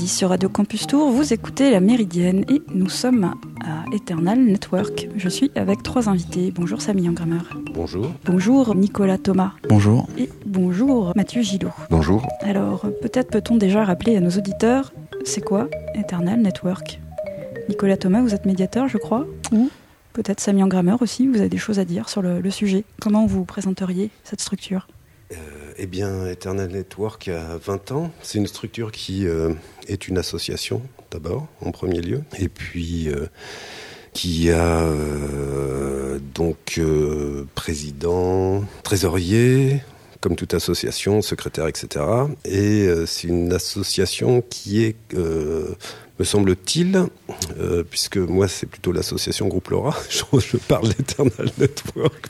midi sur Radio Campus Tour, vous écoutez La Méridienne et nous sommes à Eternal Network. Je suis avec 3 invités. Bonjour Samy Engrammer. Bonjour. Bonjour Nicolas Thomas. Bonjour. Et bonjour Mathieu Gillot. Bonjour. Alors peut-être peut-on déjà rappeler à nos auditeurs, c'est quoi Eternal Network ? Nicolas Thomas, vous êtes médiateur je crois, ou peut-être Samy Engrammer aussi, vous avez des choses à dire sur le sujet. Comment vous présenteriez cette structure ? Eh bien, Eternal Network a 20 ans. C'est une structure qui est une association, d'abord, en premier lieu, et puis qui a donc président, trésorier, comme toute association, secrétaire, etc. Et c'est une association qui est, me semble-t-il, puisque moi c'est plutôt l'association Groupe Laura, je parle d'Eternal Network,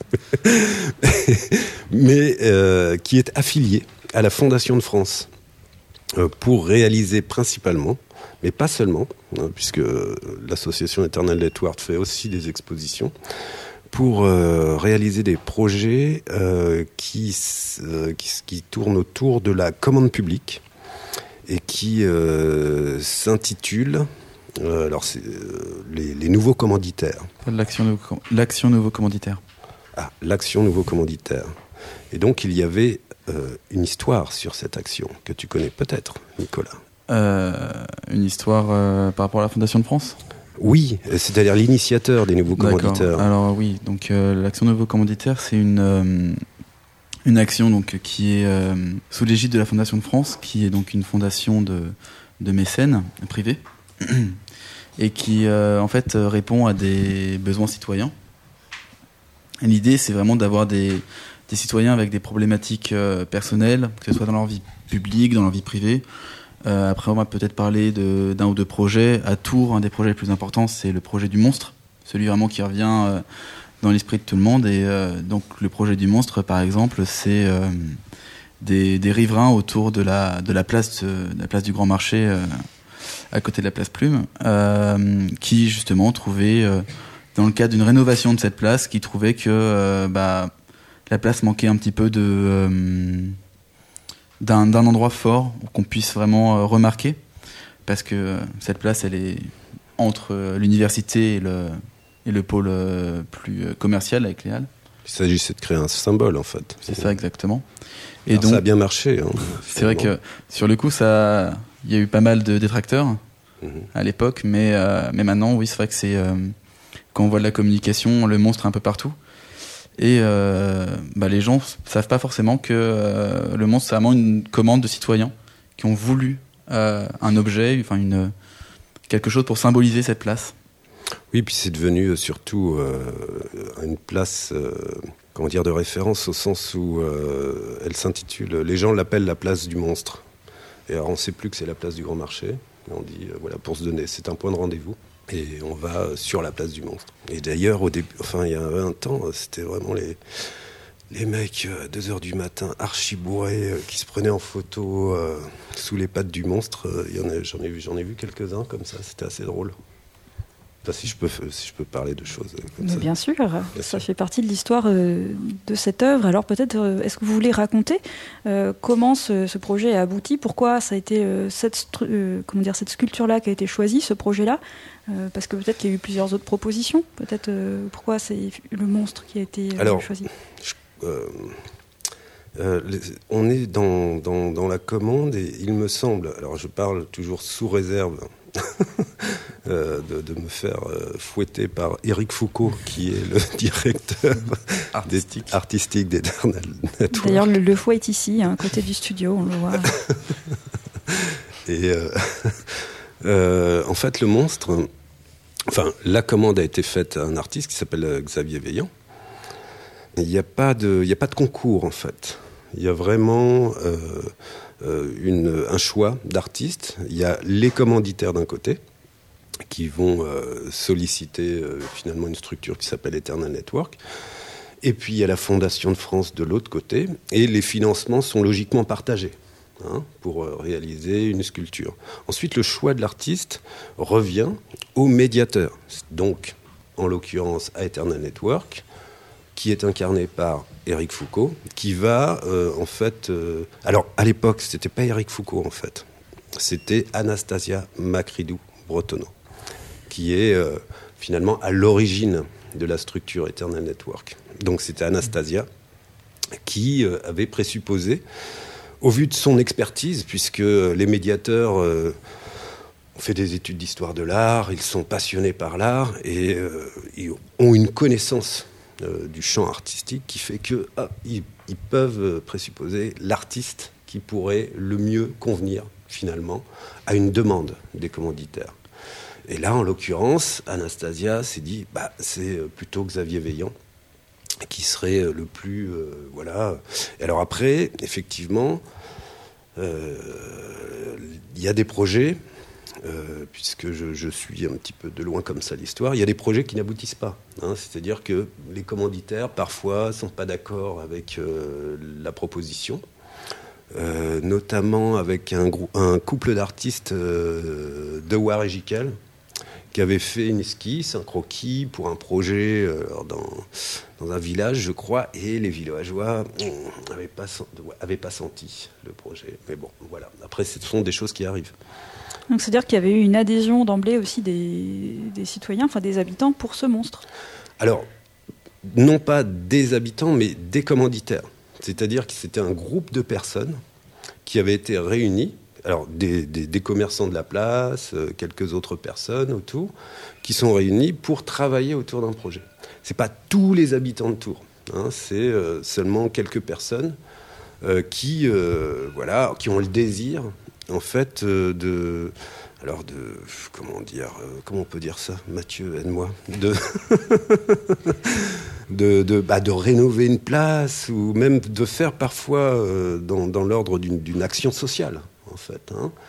mais qui est affiliée à la Fondation de France pour réaliser principalement, mais pas seulement, puisque l'association Eternal Network fait aussi des expositions, pour réaliser des projets qui tournent autour de la commande publique et qui s'intitulent c'est les nouveaux commanditaires. L'action nouveau commanditaire. Ah, l'action nouveau commanditaire. Et donc il y avait une histoire sur cette action que tu connais peut-être, Nicolas. Une histoire par rapport à la Fondation de France ? Oui, c'est-à-dire l'initiateur des nouveaux commanditaires. Alors oui, donc l'action nouveau commanditaire, c'est une action donc qui est sous l'égide de la Fondation de France, qui est donc une fondation de mécènes privés et qui en fait répond à des besoins citoyens. Et l'idée, c'est vraiment d'avoir des citoyens avec des problématiques personnelles, que ce soit dans leur vie publique, dans leur vie privée. Après, on va peut-être parler d'un ou deux projets. À Tours, un des projets les plus importants, c'est le projet du monstre, celui vraiment qui revient dans l'esprit de tout le monde. Et donc, le projet du monstre, par exemple, c'est des riverains autour de la place du Grand Marché, à côté de la place Plume, qui justement trouvaient, dans le cadre d'une rénovation de cette place, qui trouvaient que la place manquait un petit peu d'un endroit fort où qu'on puisse vraiment remarquer, parce que cette place, elle est entre l'université et le pôle plus commercial avec les Halles. Il s'agissait de créer un symbole, en fait. C'est ça, exactement. Et alors, donc, ça a bien marché. C'est vrai que, sur le coup, il y a eu pas mal de détracteurs à l'époque, mais maintenant, oui, c'est vrai que quand on voit de la communication, le monstre est un peu partout. Et les gens savent pas forcément que le monstre, c'est vraiment une commande de citoyens qui ont voulu un objet, quelque chose pour symboliser cette place. Oui, puis c'est devenu surtout une place, de référence, au sens où elle s'intitule. Les gens l'appellent la place du monstre. Et alors on ne sait plus que c'est la place du Grand Marché. On dit pour se donner, c'est un point de rendez-vous. Et on va sur la place du monstre. Et d'ailleurs, au début, il y a 20 ans, c'était vraiment les mecs à 2h du matin, archi bourrés, qui se prenaient en photo sous les pattes du monstre. J'en ai vu quelques-uns comme ça, c'était assez drôle. Enfin, si je peux parler de choses comme ça. Bien sûr, ça fait partie de l'histoire de cette œuvre. Alors peut-être, est-ce que vous voulez raconter comment ce projet a abouti ? Pourquoi ça a été cette sculpture-là qui a été choisie, ce projet-là ? Parce que peut-être qu'il y a eu plusieurs autres propositions. Peut-être pourquoi c'est le monstre qui a été choisi ? On est dans la commande et il me semble, alors je parle toujours sous réserve de me faire fouetter par Éric Foucault, qui est le directeur artistique d'Eternal Network. D'ailleurs, le fouet est ici, à côté du studio, on le voit. Et en fait, le monstre, la commande a été faite à un artiste qui s'appelle Xavier Veillant. Il n'y a pas de concours, en fait. Il y a vraiment un choix d'artistes. Il y a les commanditaires d'un côté, qui vont solliciter finalement une structure qui s'appelle Eternal Network. Et puis il y a la Fondation de France de l'autre côté. Et les financements sont logiquement partagés pour réaliser une sculpture. Ensuite, le choix de l'artiste revient au médiateur. Donc, en l'occurrence, à Eternal Network, qui est incarné par Éric Foucault, qui va, alors, à l'époque, c'était pas Éric Foucault, en fait. c'était Anastasia Macridou-Bretonneau, qui est finalement à l'origine de la structure Eternal Network. Donc c'était Anastasia qui avait présupposé, au vu de son expertise, puisque les médiateurs ont fait des études d'histoire de l'art, ils sont passionnés par l'art et ils ont une connaissance du champ artistique qui fait qu'ils peuvent présupposer l'artiste qui pourrait le mieux convenir finalement à une demande des commanditaires. Et là, en l'occurrence, Anastasia s'est dit, c'est plutôt Xavier Veillant qui serait le plus... voilà. Et alors après, effectivement, il y a des projets, puisque je suis un petit peu de loin comme ça l'histoire, il y a des projets qui n'aboutissent pas. C'est-à-dire que les commanditaires, parfois, ne sont pas d'accord avec la proposition. Notamment avec un couple d'artistes de War et Jiquel qui avait fait une esquisse, un croquis pour un projet dans un village, je crois, et les villageois n'avaient pas senti le projet. Mais bon, voilà. Après, ce sont des choses qui arrivent. Donc, c'est-à-dire qu'il y avait eu une adhésion d'emblée aussi des citoyens, enfin des habitants, pour ce monstre. Alors, non pas des habitants, mais des commanditaires. C'est-à-dire que c'était un groupe de personnes qui avaient été réunies, alors des commerçants de la place, quelques autres personnes autour, qui sont réunis pour travailler autour d'un projet. Ce n'est pas tous les habitants de Tours, c'est seulement quelques personnes qui ont le désir, en fait, comment on peut dire ça, Mathieu, aide-moi, de rénover une place ou même de faire parfois dans l'ordre d'une action sociale, en fait,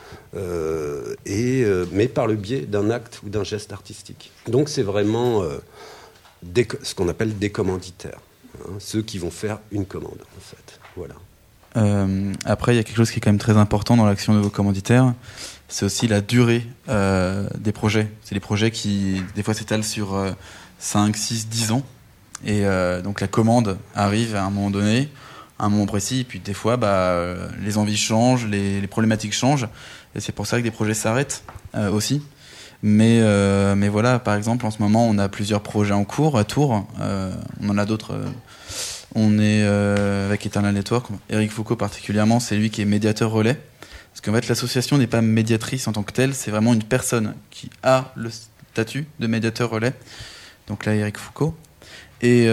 mais par le biais d'un acte ou d'un geste artistique. Donc c'est vraiment ce qu'on appelle des commanditaires, ceux qui vont faire une commande, en fait. Voilà. Après, il y a quelque chose qui est quand même très important dans l'action de vos commanditaires, c'est aussi la durée des projets. C'est des projets qui, des fois, s'étalent sur 5, 6, 10 ans. Et donc la commande arrive à un moment donné, à un moment précis, et puis des fois, les envies changent, les problématiques changent, et c'est pour ça que des projets s'arrêtent aussi. Mais voilà, par exemple, en ce moment, on a plusieurs projets en cours à Tours. On en a d'autres. On est avec Eternal Network. Eric Foucault particulièrement, c'est lui qui est médiateur relais. Parce qu'en fait, l'association n'est pas médiatrice en tant que telle, c'est vraiment une personne qui a le statut de médiateur relais. Donc là, Eric Foucault. Et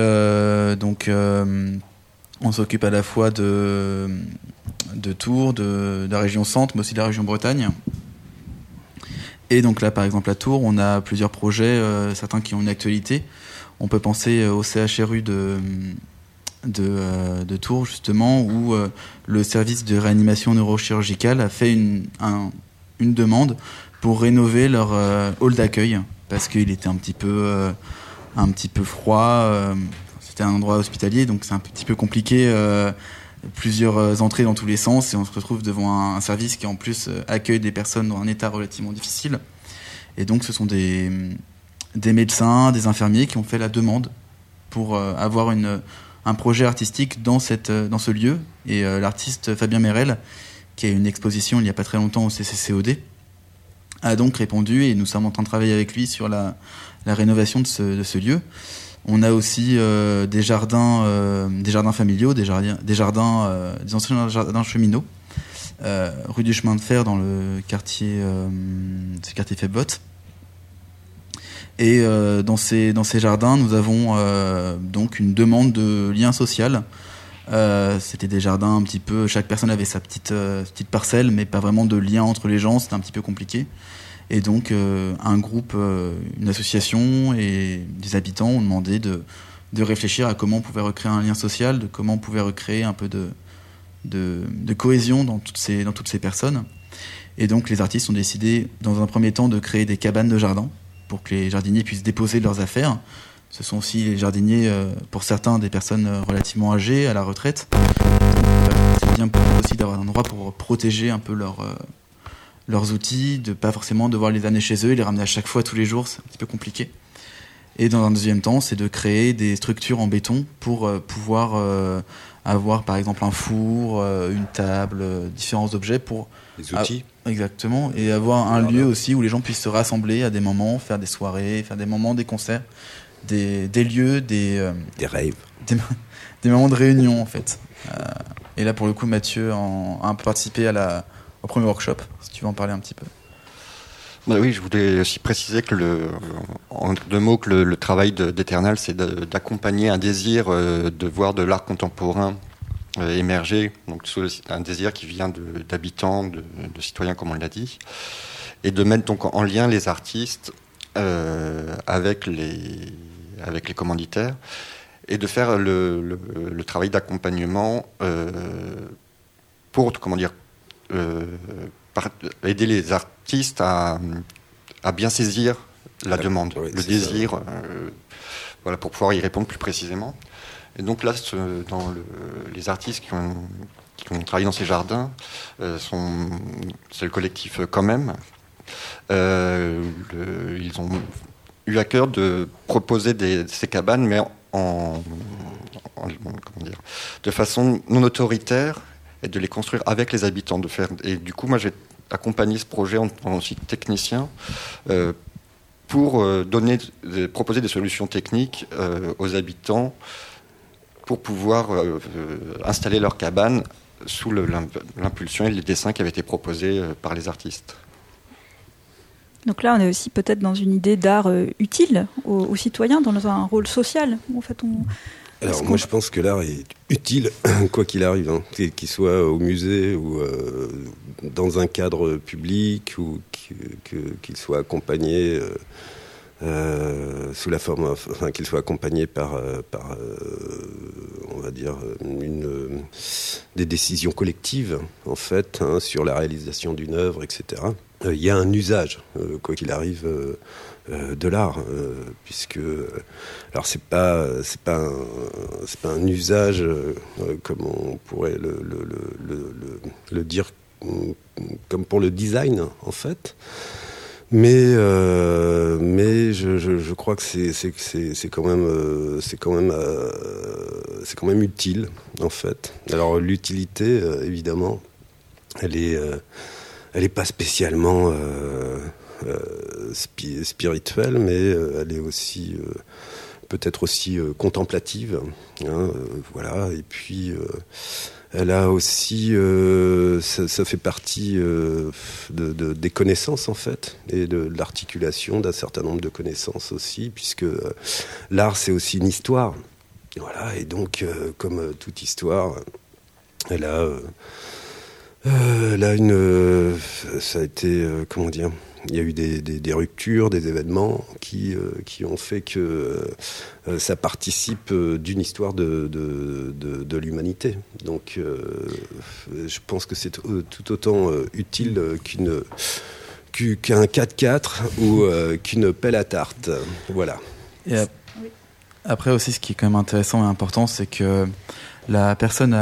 on s'occupe à la fois de Tours, de la région Centre, mais aussi de la région Bretagne. Et donc là, par exemple, à Tours, on a plusieurs projets, certains qui ont une actualité. On peut penser au CHRU de Tours, justement, où le service de réanimation neurochirurgicale a fait une demande pour rénover leur hall d'accueil, parce qu'il était un petit peu froid. C'était un endroit hospitalier, donc c'est un petit peu compliqué. Plusieurs entrées dans tous les sens, et on se retrouve devant un service qui en plus accueille des personnes dans un état relativement difficile. Et donc ce sont des médecins, des infirmiers qui ont fait la demande pour avoir un projet artistique dans ce lieu. Et l'artiste Fabien Merel, qui a une exposition il n'y a pas très longtemps au CCCOD, a donc répondu, et nous sommes en train de travailler avec lui sur la rénovation de ce lieu. On a aussi des jardins familiaux, des anciens jardins cheminots, rue du chemin de fer dans le quartier, ce quartier Febot. Et dans ces jardins, nous avons donc une demande de lien social. C'était des jardins un petit peu, chaque personne avait sa petite parcelle, mais pas vraiment de lien entre les gens, c'était un petit peu compliqué. Et donc un groupe, une association et des habitants ont demandé de réfléchir à comment on pouvait recréer un lien social, de comment on pouvait recréer un peu de cohésion dans toutes ces personnes. Et donc les artistes ont décidé dans un premier temps de créer des cabanes de jardin pour que les jardiniers puissent déposer leurs affaires. Ce sont aussi les jardiniers, pour certains, des personnes relativement âgées, à la retraite. C'est bien aussi d'avoir un endroit pour protéger un peu leurs outils, de pas forcément devoir les amener chez eux et les ramener à chaque fois tous les jours, c'est un petit peu compliqué. Et dans un deuxième temps, c'est de créer des structures en béton pour pouvoir avoir par exemple un four, une table, différents objets pour... Des outils. Exactement, et avoir un lieu aussi où les gens puissent se rassembler à des moments, faire des soirées, faire des moments, des concerts, des lieux, des raves. Des moments de réunion en fait. Et là pour le coup Mathieu a un peu participé au premier workshop, si tu veux en parler un petit peu. Bah oui, je voulais aussi préciser que en deux mots, que le travail d'Eternal, c'est d'accompagner un désir de voir de l'art contemporain émerger, donc un désir qui vient d'habitants, de citoyens, comme on l'a dit, et de mettre donc en lien les artistes avec les commanditaires, et de faire le travail d'accompagnement pour, aider les artistes à bien saisir la demande, oui, le désir, voilà, pour pouvoir y répondre plus précisément. Et donc là, les artistes qui ont travaillé dans ces jardins, c'est le collectif Quand même. Ils ont eu à cœur de proposer ces cabanes, mais de façon non autoritaire, et de les construire avec les habitants. Et du coup, moi, j'ai accompagné ce projet en aussi technicien pour proposer des solutions techniques aux habitants pour pouvoir installer leur cabane sous l'impulsion et les dessins qui avaient été proposés par les artistes. Donc là, on est aussi peut-être dans une idée d'art utile aux citoyens, dans un rôle social. En fait, Alors moi, je pense que l'art est utile, quoi qu'il arrive, hein, qu'il soit au musée ou dans un cadre public, ou qu'il soit accompagné sous la forme, enfin qu'il soit accompagné par on va dire des décisions collectives en fait, hein, sur la réalisation d'une œuvre, etc. Il y a un usage, quoi qu'il arrive, de l'art, puisque alors c'est pas un usage comme on pourrait le dire, comme pour le design en fait. Mais je crois que c'est quand même utile en fait. Alors l'utilité, évidemment, elle est pas spécialement spirituelle, mais elle est aussi peut-être aussi contemplative, hein, voilà. Et puis elle a aussi, ça fait partie des connaissances en fait, et de l'articulation d'un certain nombre de connaissances aussi, puisque l'art c'est aussi une histoire, voilà. Et donc comme toute histoire, elle a ça a été, comment dire, il y a eu des ruptures, des événements qui ont fait que ça participe d'une histoire de l'humanité. Donc je pense que c'est tout autant utile qu'un 4x4 ou qu'une pelle à tarte. Voilà. Et après aussi, ce qui est quand même intéressant et important, c'est que la personne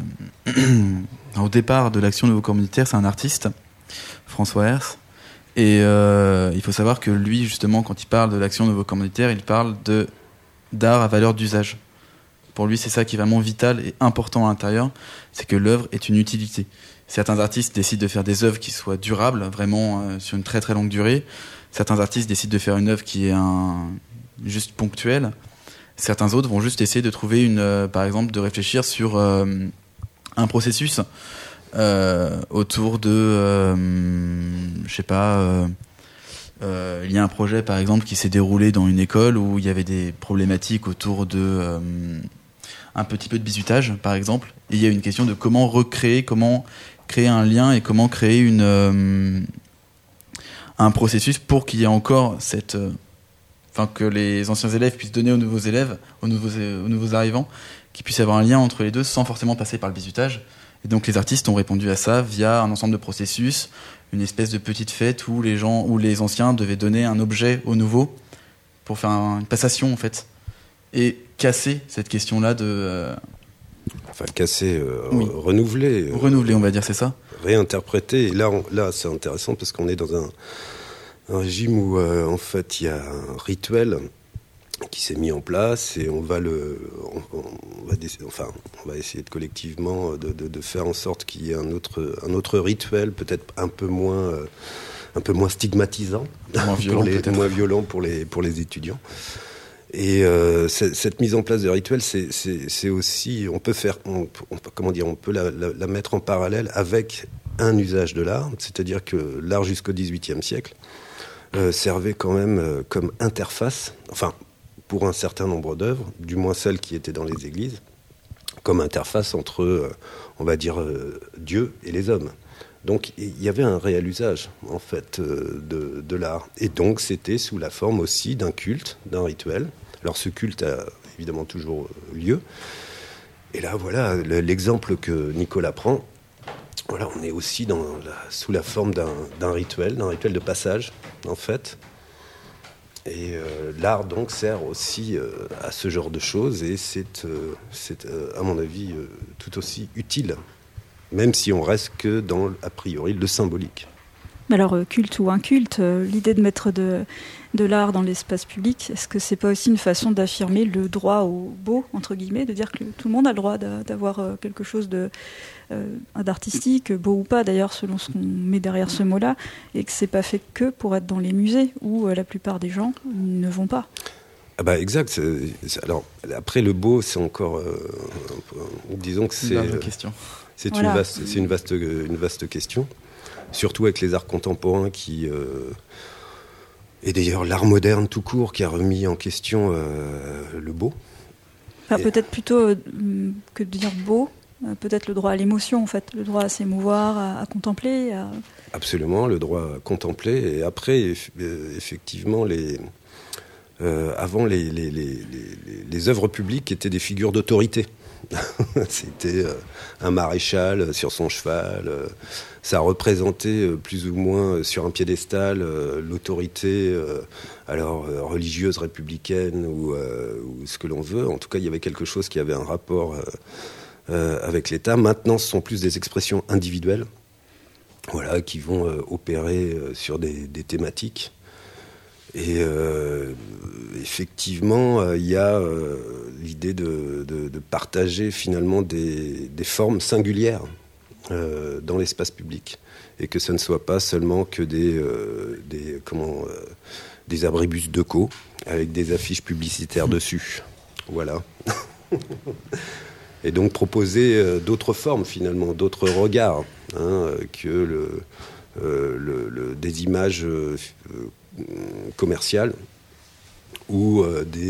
au départ de l'Action Nouveau Commanditaire, c'est un artiste, François Hers. Et il faut savoir que lui, justement, quand il parle de l'Action Nouveau Commanditaire, il parle d'art à valeur d'usage. Pour lui, c'est ça qui est vraiment vital et important à l'intérieur, c'est que l'œuvre est une utilité. Certains artistes décident de faire des œuvres qui soient durables, vraiment sur une très très longue durée. Certains artistes décident de faire une œuvre qui est juste ponctuelle. Certains autres vont juste essayer de trouver par exemple, de réfléchir sur un processus autour de, je sais pas, il y a un projet par exemple qui s'est déroulé dans une école où il y avait des problématiques autour de un petit peu de bizutage par exemple, et il y a une question de comment créer un lien et comment créer un processus pour qu'il y ait encore que les anciens élèves puissent donner aux nouveaux élèves, aux nouveaux arrivants, qu'ils puissent avoir un lien entre les deux sans forcément passer par le bizutage. Et donc les artistes ont répondu à ça via un ensemble de processus, une espèce de petite fête où les anciens devaient donner un objet aux nouveaux pour faire une passation en fait, et casser cette question-là de... Enfin casser, oui. renouveler. Renouveler, on va dire, c'est ça. Réinterpréter. Et là c'est intéressant parce qu'on est dans un régime où en fait il y a un rituel qui s'est mis en place, et on va essayer de collectivement de faire en sorte qu'il y ait un autre rituel, peut-être un peu moins stigmatisant, moins violent pour les étudiants. Et cette mise en place de rituels, c'est aussi, on peut la mettre en parallèle avec un usage de l'art, c'est-à-dire que l'art jusqu'au XVIIIe siècle servait quand même comme interface, enfin pour un certain nombre d'œuvres, du moins celles qui étaient dans les églises, comme interface entre, Dieu et les hommes. Donc il y avait un réel usage, en fait, de l'art. Et donc c'était sous la forme aussi d'un culte, d'un rituel. Alors ce culte a évidemment toujours lieu. Et là, voilà, l'exemple que Nicolas prend, voilà, on est aussi sous la forme d'un rituel de passage, en fait. Et l'art, donc, sert aussi à ce genre de choses, et c'est à mon avis, tout aussi utile, même si on reste que dans, a priori, le symbolique. Alors, culte ou inculte, l'idée de mettre de l'art dans l'espace public, est-ce que c'est pas aussi une façon d'affirmer le droit au beau, entre guillemets, de dire que tout le monde a le droit d'avoir quelque chose d'artistique, beau ou pas d'ailleurs, selon ce qu'on met derrière ce mot-là, et que c'est pas fait que pour être dans les musées, où la plupart des gens ne vont pas. Ah bah exact. Alors, après, le beau, c'est encore... disons que c'est... Une question. C'est voilà. Une vaste question. Surtout avec les arts contemporains et d'ailleurs l'art moderne tout court qui a remis en question le beau. Enfin, peut-être plutôt que de dire beau, peut-être le droit à l'émotion en fait, le droit à s'émouvoir, à contempler. Absolument, le droit à contempler. Et après, effectivement, avant les œuvres publiques étaient des figures d'autorité. C'était un maréchal sur son cheval, ça représentait plus ou moins sur un piédestal l'autorité religieuse, républicaine ou ce que l'on veut. En tout cas, il y avait quelque chose qui avait un rapport avec l'État. Maintenant, ce sont plus des expressions individuelles, voilà, qui vont opérer sur des thématiques. Et effectivement, il y a l'idée de partager finalement des formes singulières dans l'espace public, et que ça ne soit pas seulement que des abribus deco avec des affiches publicitaires dessus. Voilà. Et donc proposer d'autres formes finalement, d'autres regards que des images commerciales ou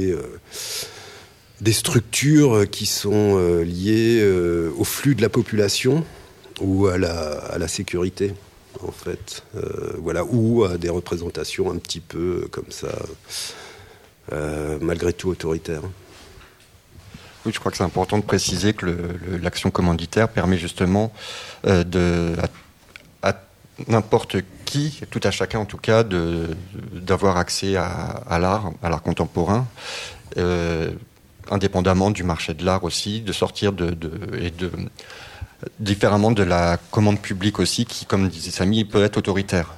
des structures qui sont liées au flux de la population ou à la sécurité, en fait, voilà, ou à des représentations un petit peu comme ça, malgré tout autoritaires. Oui, je crois que c'est important de préciser que l'action commanditaire permet justement à n'importe qui, tout à chacun en tout cas, d'avoir accès à l'art contemporain, indépendamment du marché de l'art aussi, de sortir différemment de la commande publique aussi, qui, comme disait Samy, peut être autoritaire.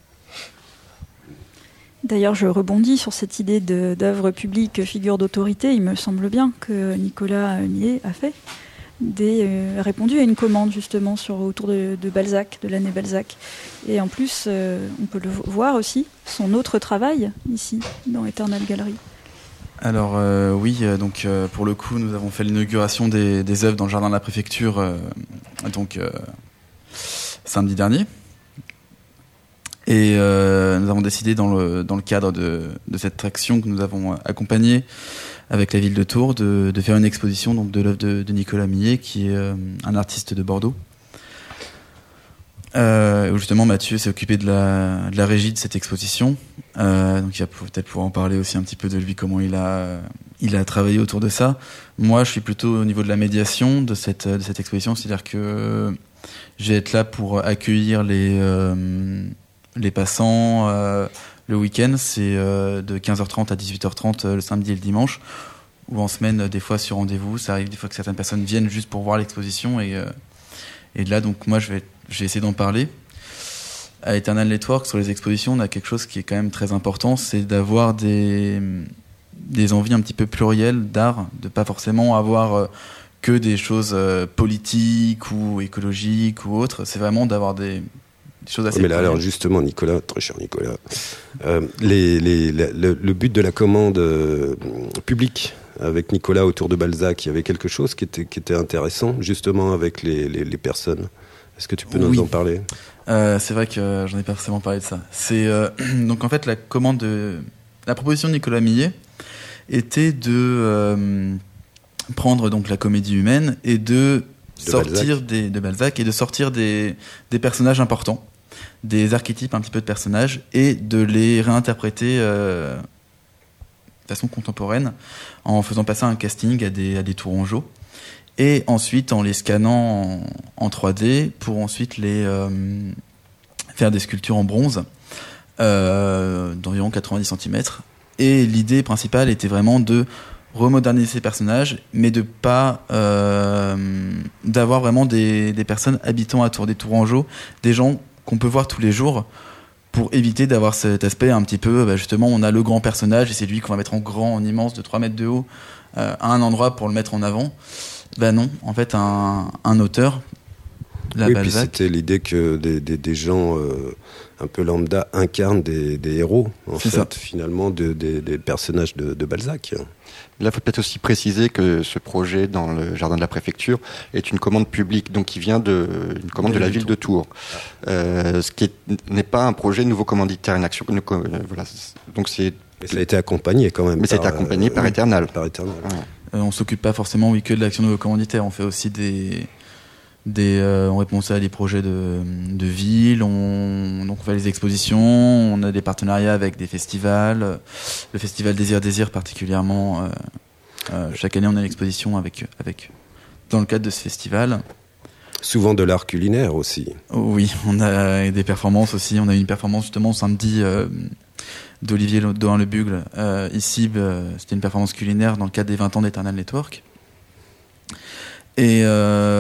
D'ailleurs, je rebondis sur cette idée d'œuvre publique, figure d'autorité. Il me semble bien que Nicolas Millet a fait répondu à une commande justement autour de Balzac, de l'année Balzac. Et en plus, on peut le voir aussi, son autre travail ici, dans Eternal Gallery. Alors oui, donc pour le coup, nous avons fait l'inauguration des œuvres dans le jardin de la préfecture samedi dernier. Et nous avons décidé dans le cadre de cette action que nous avons accompagnée avec la ville de Tours de faire une exposition donc de l'œuvre de Nicolas Millet, qui est un artiste de Bordeaux. Où justement Mathieu s'est occupé de la régie de cette exposition. Donc il va peut-être pouvoir en parler aussi un petit peu de lui, comment il a travaillé autour de ça. Moi, je suis plutôt au niveau de la médiation de cette exposition, c'est-à-dire que je vais être là pour accueillir les passants le week-end. C'est de 15h30 à 18h30 le samedi et le dimanche, ou en semaine des fois sur rendez-vous. Ça arrive des fois que certaines personnes viennent juste pour voir l'exposition, et là donc moi je vais essayer d'en parler. À Eternal Network, sur les expositions, on a quelque chose qui est quand même très important, c'est d'avoir des des envies un petit peu plurielles d'art, de pas forcément avoir que des choses politiques ou écologiques ou autres. C'est vraiment d'avoir des choses assez... Mais là, alors justement, Nicolas, très cher Nicolas, le but de la commande publique avec Nicolas autour de Balzac, il y avait quelque chose qui était intéressant, justement, avec les personnes. Est-ce que tu peux nous en parler ? C'est vrai que j'en ai pas forcément parlé de ça. C'est donc en fait la proposition de Nicolas Millet était de prendre donc la comédie humaine et de sortir de Balzac et de sortir des personnages importants, des archétypes un petit peu de personnages, et de les réinterpréter de façon contemporaine en faisant passer un casting à des tourangeaux, et ensuite en les scannant en 3D pour ensuite les faire des sculptures en bronze d'environ 90 cm. Et l'idée principale était vraiment de remoderniser ces personnages, mais de pas d'avoir vraiment des personnes habitant à Tours, des Tourangeaux, des gens qu'on peut voir tous les jours, pour éviter d'avoir cet aspect un petit peu, justement, on a le grand personnage et c'est lui qu'on va mettre en grand, en immense, de 3 mètres de haut, à un endroit pour le mettre en avant. Non, en fait, un auteur, Balzac. Puis c'était l'idée que des gens un peu lambda incarnent des héros, finalement, des personnages de Balzac. Là, il faut peut-être aussi préciser que ce projet dans le jardin de la préfecture est une commande publique, donc qui vient une commande de la ville de Tours. Ce qui n'est pas un projet nouveau commanditaire, une action. Voilà. Donc c'est. Mais ça a été accompagné quand même. Mais ça a été accompagné par Eternal. Par Eternal. On s'occupe pas forcément que de l'action nouveau commanditaire. On fait aussi on répond à des projets de ville, donc on fait les expositions, on a des partenariats avec des festivals, le festival Désir particulièrement. Chaque année on a une exposition avec dans le cadre de ce festival. Souvent de l'art culinaire aussi. Oui, on a des performances aussi. On a eu une performance justement samedi d'Olivier Dohain-le-Bugle. Ici, c'était une performance culinaire dans le cadre des 20 ans d'Eternal Network. Et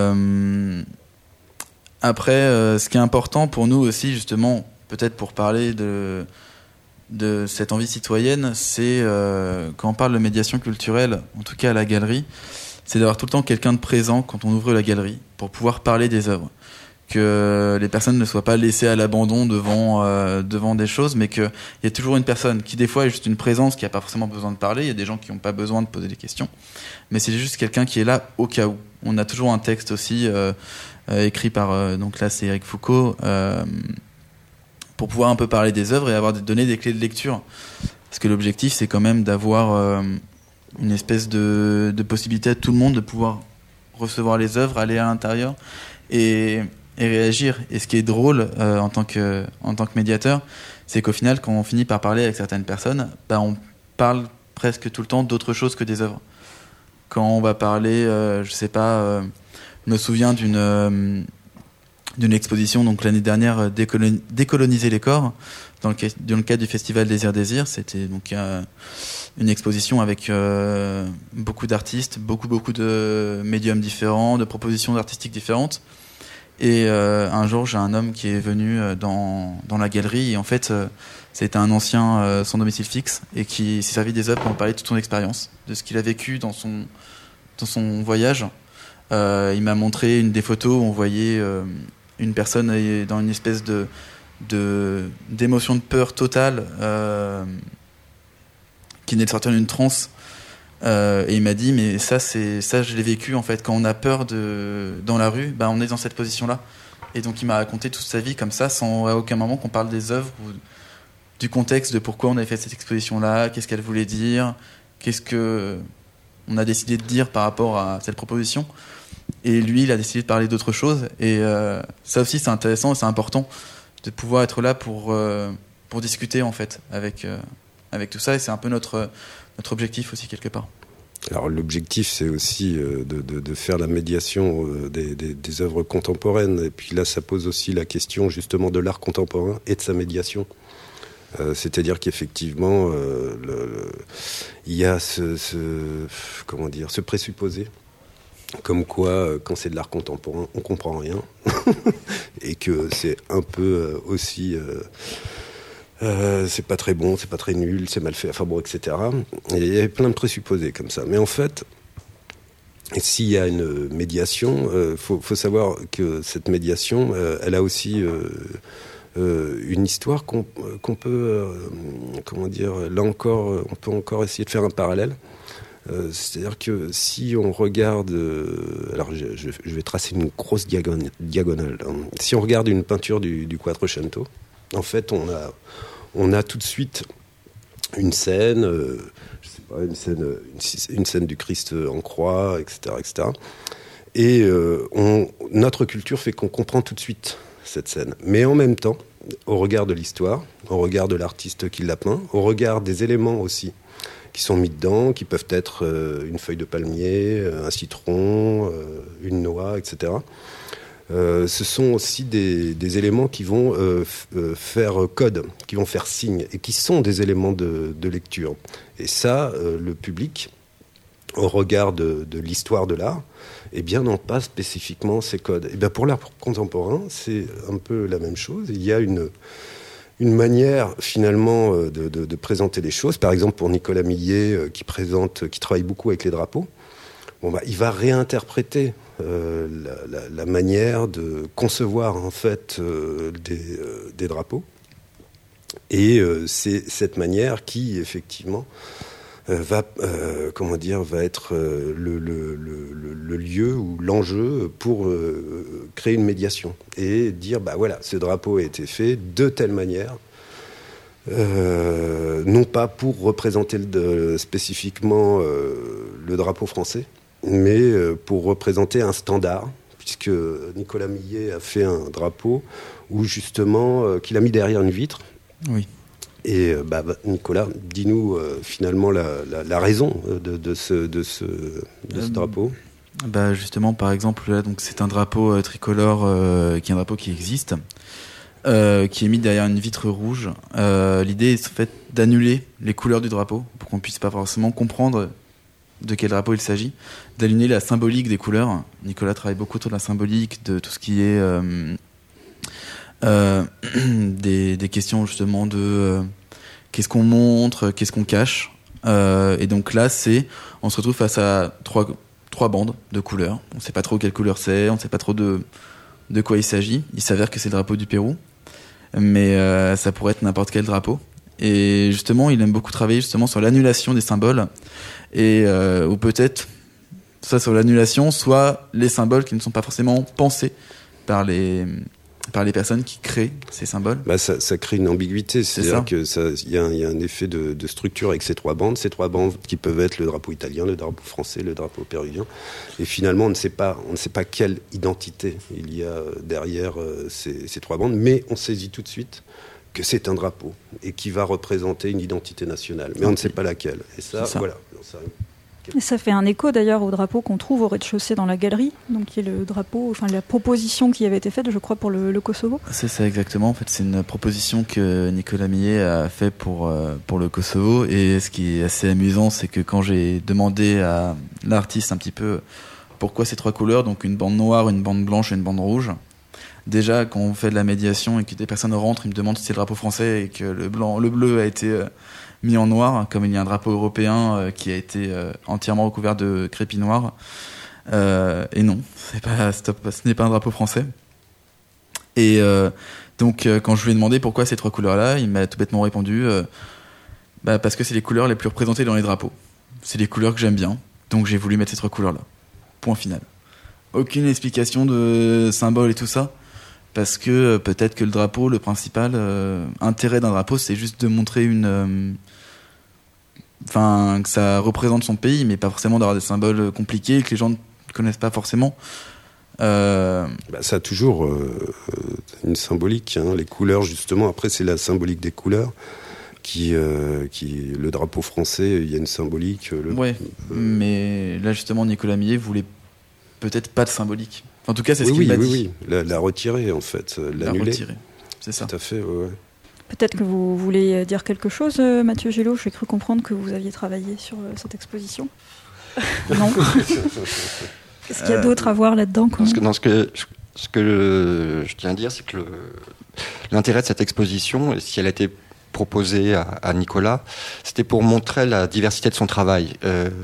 après, ce qui est important pour nous aussi, justement, peut-être pour parler de cette envie citoyenne, c'est quand on parle de médiation culturelle, en tout cas à la galerie, c'est d'avoir tout le temps quelqu'un de présent quand on ouvre la galerie pour pouvoir parler des œuvres. Que les personnes ne soient pas laissées à l'abandon devant des choses, mais qu'il y a toujours une personne qui des fois est juste une présence qui n'a pas forcément besoin de parler. Il y a des gens qui n'ont pas besoin de poser des questions, mais c'est juste quelqu'un qui est là au cas où. On a toujours un texte aussi écrit par donc là c'est Éric Foucault pour pouvoir un peu parler des œuvres et donner des clés de lecture, parce que l'objectif c'est quand même d'avoir une espèce de possibilité à tout le monde de pouvoir recevoir les œuvres, aller à l'intérieur et réagir. Et ce qui est drôle en tant que médiateur, c'est qu'au final, quand on finit par parler avec certaines personnes, on parle presque tout le temps d'autre chose que des œuvres. Quand on va parler, je me souviens d'une exposition, donc l'année dernière, Décoloniser les corps, dans le cadre du festival Désir. C'était donc une exposition avec beaucoup d'artistes, beaucoup de médiums différents, de propositions artistiques différentes. Et un jour, j'ai un homme qui est venu dans la galerie, et en fait, c'était un ancien sans domicile fixe, et qui s'est servi des œuvres pour parler de toute son expérience, de ce qu'il a vécu dans son voyage. Il m'a montré des photos où on voyait une personne dans une espèce d'émotion de peur totale, qui venait de sortir d'une transe. Et il m'a dit, mais ça je l'ai vécu en fait, quand on a peur dans la rue, on est dans cette position là. Et donc il m'a raconté toute sa vie comme ça, sans à aucun moment qu'on parle des œuvres ou du contexte de pourquoi on avait fait cette exposition là, qu'est-ce qu'elle voulait dire, qu'est-ce que on a décidé de dire par rapport à cette proposition. Et lui, il a décidé de parler d'autre chose. Et ça aussi, c'est intéressant et c'est important de pouvoir être là pour discuter en fait avec tout ça. Et c'est un peu notre objectif aussi quelque part. Alors l'objectif, c'est aussi de faire la médiation des œuvres contemporaines. Et puis là, ça pose aussi la question justement de l'art contemporain et de sa médiation. C'est-à-dire qu'effectivement, il y a ce présupposé, comme quoi, quand c'est de l'art contemporain, on comprend rien, et que c'est un peu aussi c'est pas très bon, c'est pas très nul, c'est mal fait, enfin bon, etc. Et il y avait plein de présupposés comme ça. Mais en fait, s'il y a une médiation, faut savoir que cette médiation, elle a aussi une histoire qu'on peut, comment dire, là encore, on peut encore essayer de faire un parallèle. C'est-à-dire que si on regarde, alors je vais tracer une grosse diagonale. Hein. Si on regarde une peinture du Quattrocento, en fait, on a tout de suite une scène, je sais pas, une scène du Christ en croix, etc., etc. Et notre culture fait qu'on comprend tout de suite cette scène. Mais en même temps, au regard de l'histoire, au regard de l'artiste qui l'a peint, au regard des éléments aussi qui sont mis dedans, qui peuvent être une feuille de palmier, un citron, une noix, etc. Ce sont aussi des éléments qui vont faire code, qui vont faire signe, et qui sont des éléments de lecture. Et ça, le public, au regard de l'histoire de l'art, eh bien, n'ont pas spécifiquement ces codes. Et bien, pour l'art contemporain, c'est un peu la même chose. Il y a une manière, finalement, de présenter les choses. Par exemple, pour Nicolas Millet, qui travaille beaucoup avec les drapeaux, il va réinterpréter la manière de concevoir, en fait, des drapeaux. Et c'est cette manière qui, effectivement, va être le lieu ou l'enjeu pour créer une médiation et dire voilà, ce drapeau a été fait de telle manière, non pas pour représenter spécifiquement le drapeau français, mais pour représenter un standard, puisque Nicolas Millet a fait un drapeau où justement qu'il a mis derrière une vitre. Oui. Et Nicolas, dis-nous finalement la raison de ce drapeau. Justement, par exemple, là, donc c'est un drapeau tricolore qui est un drapeau qui existe, qui est mis derrière une vitre rouge. L'idée est en fait d'annuler les couleurs du drapeau pour qu'on puisse pas forcément comprendre de quel drapeau il s'agit, d'annuler la symbolique des couleurs. Nicolas travaille beaucoup autour de la symbolique, de tout ce qui est des questions justement de qu'est-ce qu'on montre, qu'est-ce qu'on cache, et donc là on se retrouve face à trois bandes de couleurs. On ne sait pas trop quelle couleur c'est, on ne sait pas trop de quoi il s'agit. Il s'avère que c'est le drapeau du Pérou, mais ça pourrait être n'importe quel drapeau. Et justement, il aime beaucoup travailler justement sur l'annulation des symboles, et ou peut-être soit sur l'annulation, soit les symboles qui ne sont pas forcément pensés par les personnes qui créent ces symboles. Ça crée une ambiguïté, c'est-à-dire qu'il y a un effet de structure avec ces trois bandes qui peuvent être le drapeau italien, le drapeau français, le drapeau péruvien, et finalement on ne sait pas quelle identité il y a derrière ces trois bandes, mais on saisit tout de suite que c'est un drapeau et qui va représenter une identité nationale, mais on ne sait pas laquelle. Et ça. Voilà. Et ça fait un écho d'ailleurs au drapeau qu'on trouve au rez-de-chaussée dans la galerie, donc qui est le drapeau, enfin la proposition qui avait été faite, je crois, pour le Kosovo. C'est ça exactement. En fait, c'est une proposition que Nicolas Millet a fait pour le Kosovo. Et ce qui est assez amusant, c'est que quand j'ai demandé à l'artiste un petit peu pourquoi ces trois couleurs, donc une bande noire, une bande blanche et une bande rouge. Déjà, quand on fait de la médiation et que des personnes rentrent, ils me demandent si c'est le drapeau français et que le bleu a été mis en noir, comme il y a un drapeau européen qui a été entièrement recouvert de crépi noir. Et non, ce n'est pas un drapeau français. Et donc, quand je lui ai demandé pourquoi ces trois couleurs-là, il m'a tout bêtement répondu parce que c'est les couleurs les plus représentées dans les drapeaux. C'est les couleurs que j'aime bien, donc j'ai voulu mettre ces trois couleurs-là. Point final. Aucune explication de symbole et tout ça. Parce que peut-être que le drapeau, le principal intérêt d'un drapeau, c'est juste de montrer que ça représente son pays, mais pas forcément d'avoir des symboles compliqués que les gens ne connaissent pas forcément. Ça a toujours une symbolique, hein. Les couleurs, justement, après c'est la symbolique des couleurs qui le drapeau français, il y a une symbolique. Mais là justement Nicolas Millet voulait peut-être pas de symbolique. En tout cas, c'est ce qu'il m'a dit. Oui, la retirer, en fait, l'annuler. La retirer, c'est ça. Tout à fait, ouais. Peut-être que vous voulez dire quelque chose, Mathieu Gillot. J'ai cru comprendre que vous aviez travaillé sur cette exposition. Non. Qu'est-ce qu'il y a d'autre à voir là-dedans, quoi ? Ce que je tiens à dire, c'est que l'intérêt de cette exposition, si elle a été proposé à Nicolas, c'était pour montrer la diversité de son travail.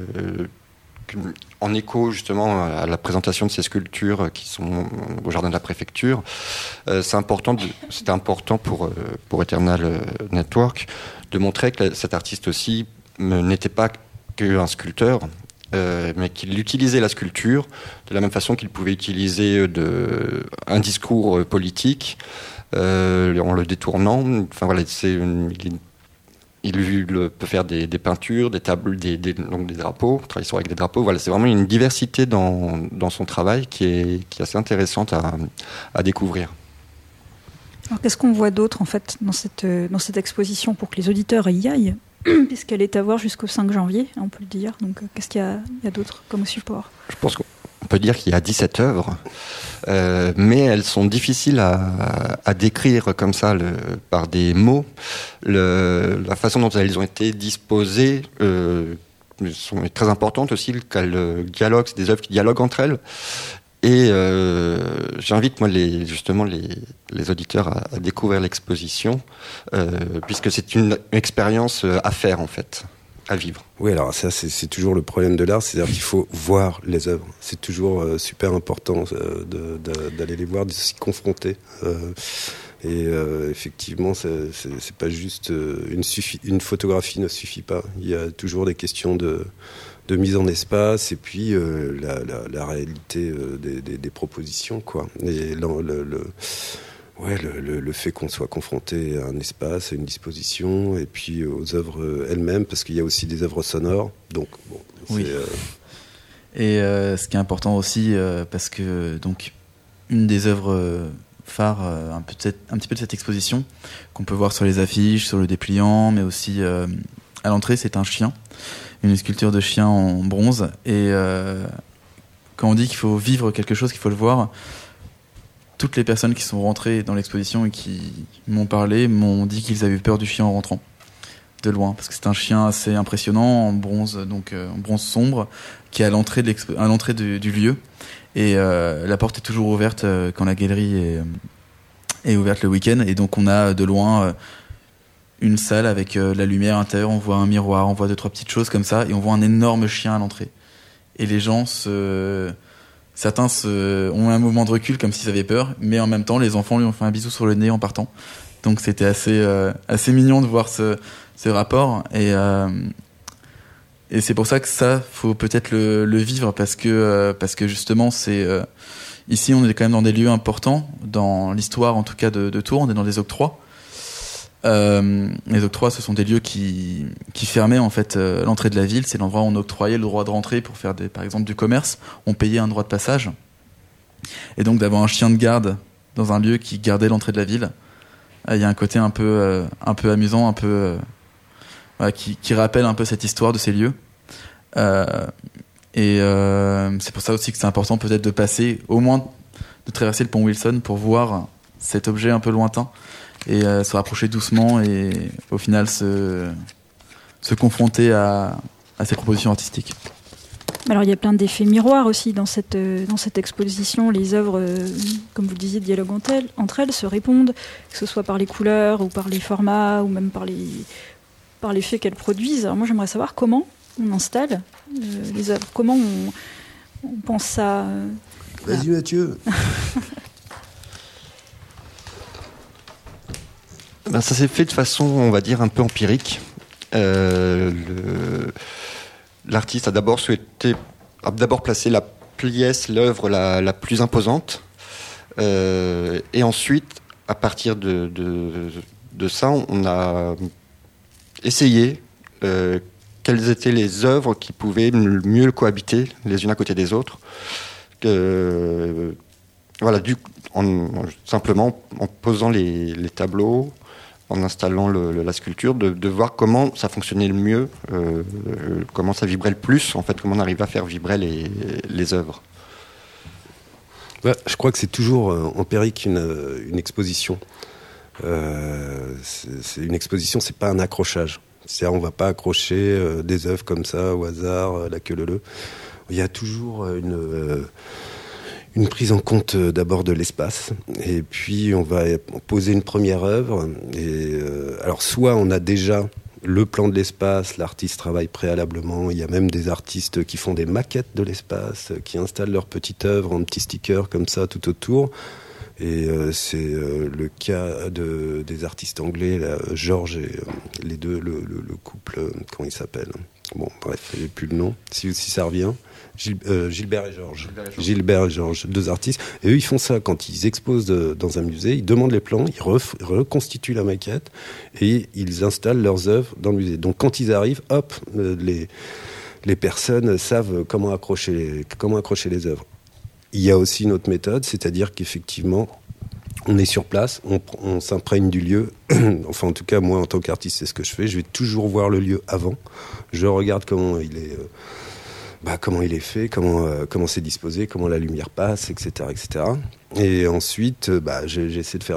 En écho justement à la présentation de ces sculptures qui sont au jardin de la préfecture, c'était important pour Eternal Network de montrer que cet artiste aussi n'était pas qu'un sculpteur, mais qu'il utilisait la sculpture de la même façon qu'il pouvait utiliser un discours politique en le détournant. Enfin voilà, il peut faire des peintures, des tables, donc des drapeaux, travailler avec des drapeaux. Voilà, c'est vraiment une diversité dans son travail qui est assez intéressante à découvrir. Alors, qu'est-ce qu'on voit d'autre en fait dans cette exposition pour que les auditeurs y aillent, puisqu'elle est à voir jusqu'au 5 janvier, on peut le dire. Donc, qu'est-ce qu'il y a d'autre comme support ? Je pense qu'on peut dire qu'il y a 17 œuvres, mais elles sont difficiles à décrire comme ça par des mots. La façon dont elles ont été disposées est très importante aussi, qu'elles dialoguent, c'est des œuvres qui dialoguent entre elles. Et j'invite moi les auditeurs à découvrir l'exposition, puisque c'est une expérience à faire en fait, à vivre. Oui, alors ça c'est toujours le problème de l'art, c'est-à-dire qu'il faut voir les œuvres. C'est toujours super important d'aller les voir, de s'y confronter. Et effectivement, c'est pas juste une photographie ne suffit pas. Il y a toujours des questions de mise en espace et puis la réalité des propositions, quoi. Et le fait qu'on soit confronté à un espace, à une disposition, et puis aux œuvres elles-mêmes, parce qu'il y a aussi des œuvres sonores. Donc, bon, oui. Et ce qui est important aussi, parce que donc une des œuvres phares un petit peu de cette exposition, qu'on peut voir sur les affiches, sur le dépliant, mais aussi à l'entrée, c'est un chien, une sculpture de chien en bronze. Et quand on dit qu'il faut vivre quelque chose, qu'il faut le voir, toutes les personnes qui sont rentrées dans l'exposition et qui m'ont parlé m'ont dit qu'ils avaient eu peur du chien en rentrant de loin, parce que c'est un chien assez impressionnant en bronze, donc en bronze sombre, qui est à l'entrée du lieu. Et la porte est toujours ouverte quand la galerie est ouverte le week-end, et donc on a de loin une salle avec la lumière intérieure, on voit un miroir, on voit 2-3 petites choses comme ça, et on voit un énorme chien à l'entrée. Et les gens certains ont un mouvement de recul comme s'ils avaient peur, mais en même temps les enfants lui ont fait un bisou sur le nez en partant. Donc c'était assez mignon de voir ce rapport, et c'est pour ça que ça faut peut-être le vivre, parce que justement c'est ici on est quand même dans des lieux importants dans l'histoire, en tout cas de Tours. On est dans des octrois. Les octrois, ce sont des lieux qui fermaient en fait l'entrée de la ville. C'est l'endroit où on octroyait le droit de rentrer pour faire par exemple du commerce. On payait un droit de passage, et donc d'avoir un chien de garde dans un lieu qui gardait l'entrée de la ville, il y a un côté un peu amusant, un peu qui rappelle un peu cette histoire de ces lieux. Et c'est pour ça aussi que c'est important peut-être de passer, au moins de traverser le pont Wilson pour voir cet objet un peu lointain, et se rapprocher doucement, et au final se confronter à ces propositions artistiques. Alors il y a plein d'effets miroirs aussi dans cette exposition. Les œuvres, comme vous le disiez, dialoguent entre elles, se répondent, que ce soit par les couleurs ou par les formats, ou même par l'effet qu'elles produisent. Alors moi j'aimerais savoir comment on installe les œuvres, comment on pense ça. Vas-y Mathieu. Ça s'est fait de façon, on va dire, un peu empirique. L'artiste a d'abord placé la pièce, l'œuvre la plus imposante, et ensuite, à partir de ça, on a essayé quelles étaient les œuvres qui pouvaient mieux cohabiter les unes à côté des autres. Simplement en posant les tableaux, en installant la sculpture, de voir comment ça fonctionnait le mieux, comment ça vibrait le plus, en fait, comment on arrivait à faire vibrer les œuvres. Je crois que c'est toujours empirique une exposition. C'est une exposition, c'est pas un accrochage. C'est-à-dire, on va pas accrocher des œuvres comme ça au hasard, la queue leu. Il y a toujours une prise en compte d'abord de l'espace, et puis on va poser une première œuvre. Et alors soit on a déjà le plan de l'espace, l'artiste travaille préalablement, il y a même des artistes qui font des maquettes de l'espace, qui installent leur petite œuvre en petits stickers comme ça tout autour. Et c'est le cas des artistes anglais, là, George et les deux, le couple, comment il s'appelle ? Bon, bref, j'ai plus le nom, si ça revient. Gilbert et Georges, deux artistes. Et eux, ils font ça quand ils exposent dans un musée, ils demandent les plans, ils reconstituent la maquette et ils installent leurs œuvres dans le musée. Donc quand ils arrivent, hop, les personnes savent comment accrocher les œuvres. Il y a aussi une autre méthode, c'est-à-dire qu'effectivement, on est sur place, on s'imprègne du lieu. Enfin, en tout cas, moi, en tant qu'artiste, c'est ce que je fais. Je vais toujours voir le lieu avant. Je regarde comment il est... comment il est fait, comment c'est disposé, comment la lumière passe, etc., etc. Et ensuite, j'essaie de faire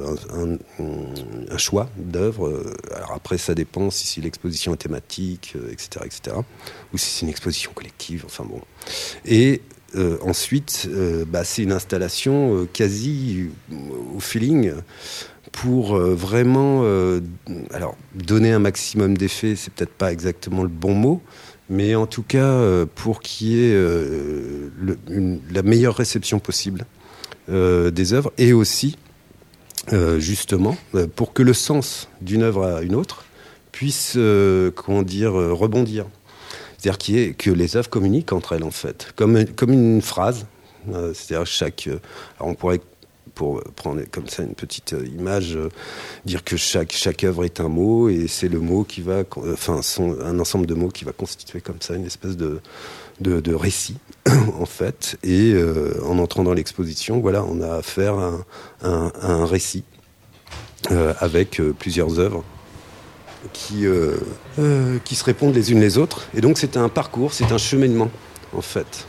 un choix d'œuvres. Alors après, ça dépend si l'exposition est thématique, etc., etc., ou si c'est une exposition collective. Enfin bon. Et ensuite, c'est une installation quasi au feeling pour vraiment, donner un maximum d'effets. C'est peut-être pas exactement le bon mot. Mais en tout cas, pour qu'il y ait la meilleure réception possible des œuvres, et aussi, justement, pour que le sens d'une œuvre à une autre puisse, rebondir. C'est-à-dire que les œuvres communiquent entre elles, en fait, comme une phrase. C'est-à-dire alors on pourrait, pour prendre comme ça une petite image, dire que chaque œuvre est un mot, et c'est le mot qui va, un ensemble de mots qui va constituer comme ça une espèce de récit, en fait. Et en entrant dans l'exposition, voilà, on a affaire à un récit avec plusieurs œuvres qui se répondent les unes les autres. Et donc c'est un parcours, c'est un cheminement, en fait.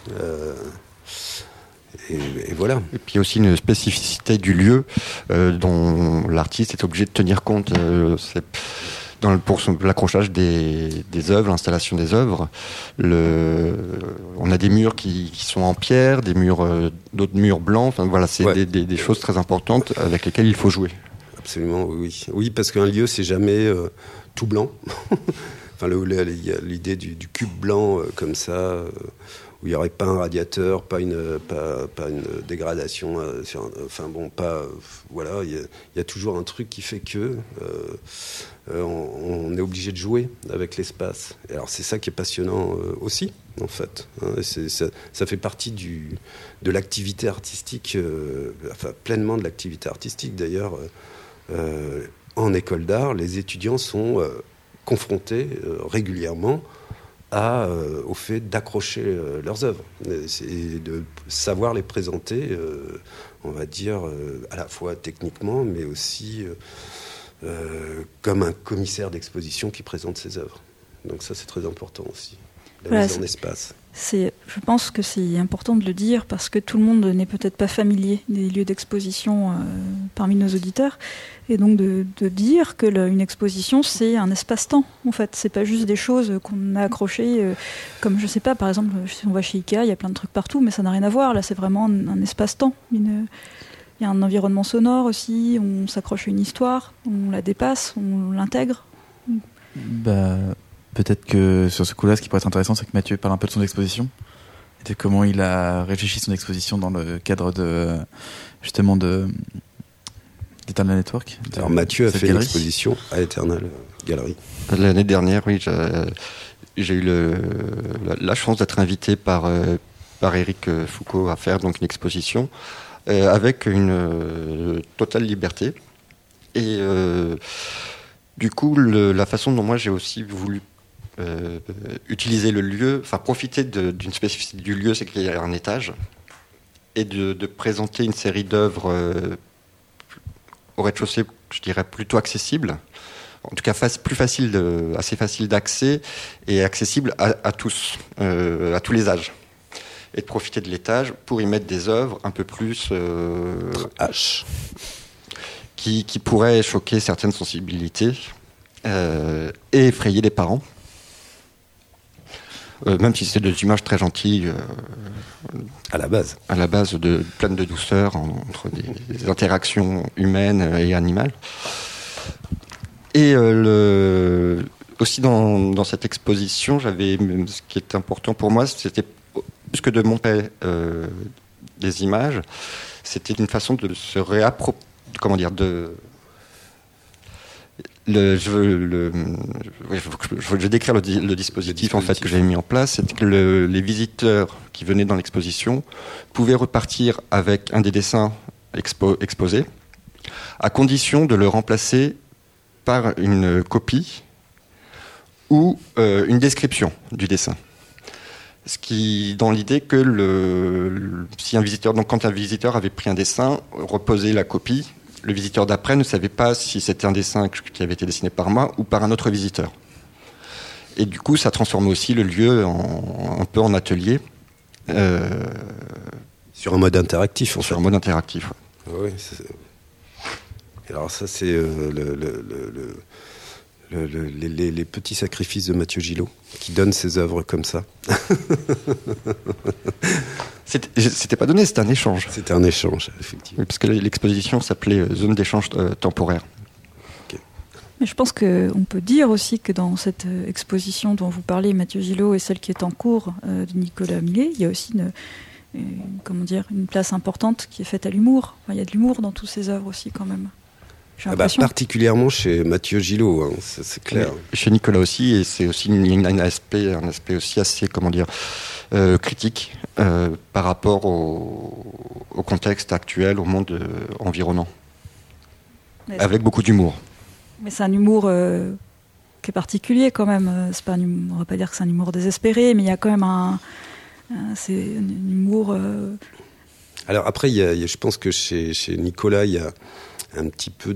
Et voilà. Et puis il y a aussi une spécificité du lieu dont l'artiste est obligé de tenir compte. Pour l'accrochage des œuvres, l'installation des œuvres, on a des murs qui sont en pierre, d'autres murs blancs. Enfin voilà, c'est des choses très importantes avec lesquelles il faut jouer. Absolument, oui. Oui, parce qu'un lieu, c'est jamais tout blanc. Enfin, il y a l'idée du cube blanc comme ça. Où il n'y aurait pas un radiateur, pas une dégradation. Voilà, il y a toujours un truc qui fait que on est obligé de jouer avec l'espace. Et alors c'est ça qui est passionnant aussi, en fait. Ça fait partie de l'activité artistique, pleinement de l'activité artistique d'ailleurs. En école d'art, les étudiants sont confrontés régulièrement au fait d'accrocher leurs œuvres et de savoir les présenter, on va dire, à la fois techniquement, mais aussi comme un commissaire d'exposition qui présente ses œuvres. Donc ça, c'est très important aussi, la mise en espace. Je pense que c'est important de le dire parce que tout le monde n'est peut-être pas familier des lieux d'exposition parmi nos auditeurs, et donc de dire que une exposition c'est un espace-temps, en fait. C'est pas juste des choses qu'on a accrochées, comme je sais pas, par exemple si on va chez Ikea, il y a plein de trucs partout, mais ça n'a rien à voir. Là c'est vraiment un espace-temps. Il y a un environnement sonore aussi, on s'accroche à une histoire, on la dépasse, on l'intègre. Peut-être que sur ce coup-là, ce qui pourrait être intéressant, c'est que Mathieu parle un peu de son exposition, et de comment il a réfléchi son exposition dans le cadre d'Eternal Network. Alors Mathieu a fait une exposition à Eternal Gallery. L'année dernière, oui, j'ai eu la chance d'être invité par Éric Foucault à faire donc une exposition avec une totale liberté. Et du coup, la façon dont moi j'ai aussi voulu utiliser le lieu, enfin profiter d'une spécificité du lieu, c'est qu'il y a un étage, et de présenter une série d'œuvres au rez-de-chaussée, je dirais plutôt accessibles, en tout cas assez facile d'accès et accessible à tous, à tous les âges, et de profiter de l'étage pour y mettre des œuvres un peu plus qui pourraient choquer certaines sensibilités et effrayer les parents. Même si c'est des images très gentilles. À la base. À la base, pleines de douceur entre des interactions humaines et animales. Et aussi dans cette exposition, ce qui est important pour moi, c'était plus que de montrer des images, c'était une façon de se réapproprier, je vais décrire le dispositif en fait que j'avais mis en place. C'était que les visiteurs qui venaient dans l'exposition pouvaient repartir avec un des dessins exposés, à condition de le remplacer par une copie ou une description du dessin. Ce qui, dans l'idée que quand un visiteur avait pris un dessin, reposé la copie, le visiteur d'après ne savait pas si c'était un dessin qui avait été dessiné par moi ou par un autre visiteur. Et du coup, ça transformait aussi le lieu un peu en atelier. Sur un mode interactif, en fait. Sur un mode interactif. Oui. Alors ça, c'est les petits sacrifices de Mathieu Gillot qui donne ses œuvres comme ça. C'était pas donné, c'était un échange. C'était un échange, effectivement. Oui, parce que l'exposition s'appelait Zone d'échange temporaire. Okay. Mais je pense qu'on peut dire aussi que dans cette exposition dont vous parlez, Mathieu Gillot, et celle qui est en cours de Nicolas Millet, il y a aussi une place importante qui est faite à l'humour. Enfin, il y a de l'humour dans toutes ces œuvres aussi, quand même. Particulièrement chez Mathieu Gillot, hein, c'est clair. Chez Nicolas aussi, et c'est aussi un aspect aussi assez, critique par rapport au contexte actuel, au monde environnant, avec beaucoup d'humour. Mais c'est un humour qui est particulier quand même. C'est pas on va pas dire que c'est un humour désespéré, mais il y a quand même c'est un humour. Alors après, je pense que chez Nicolas, il y a un petit peu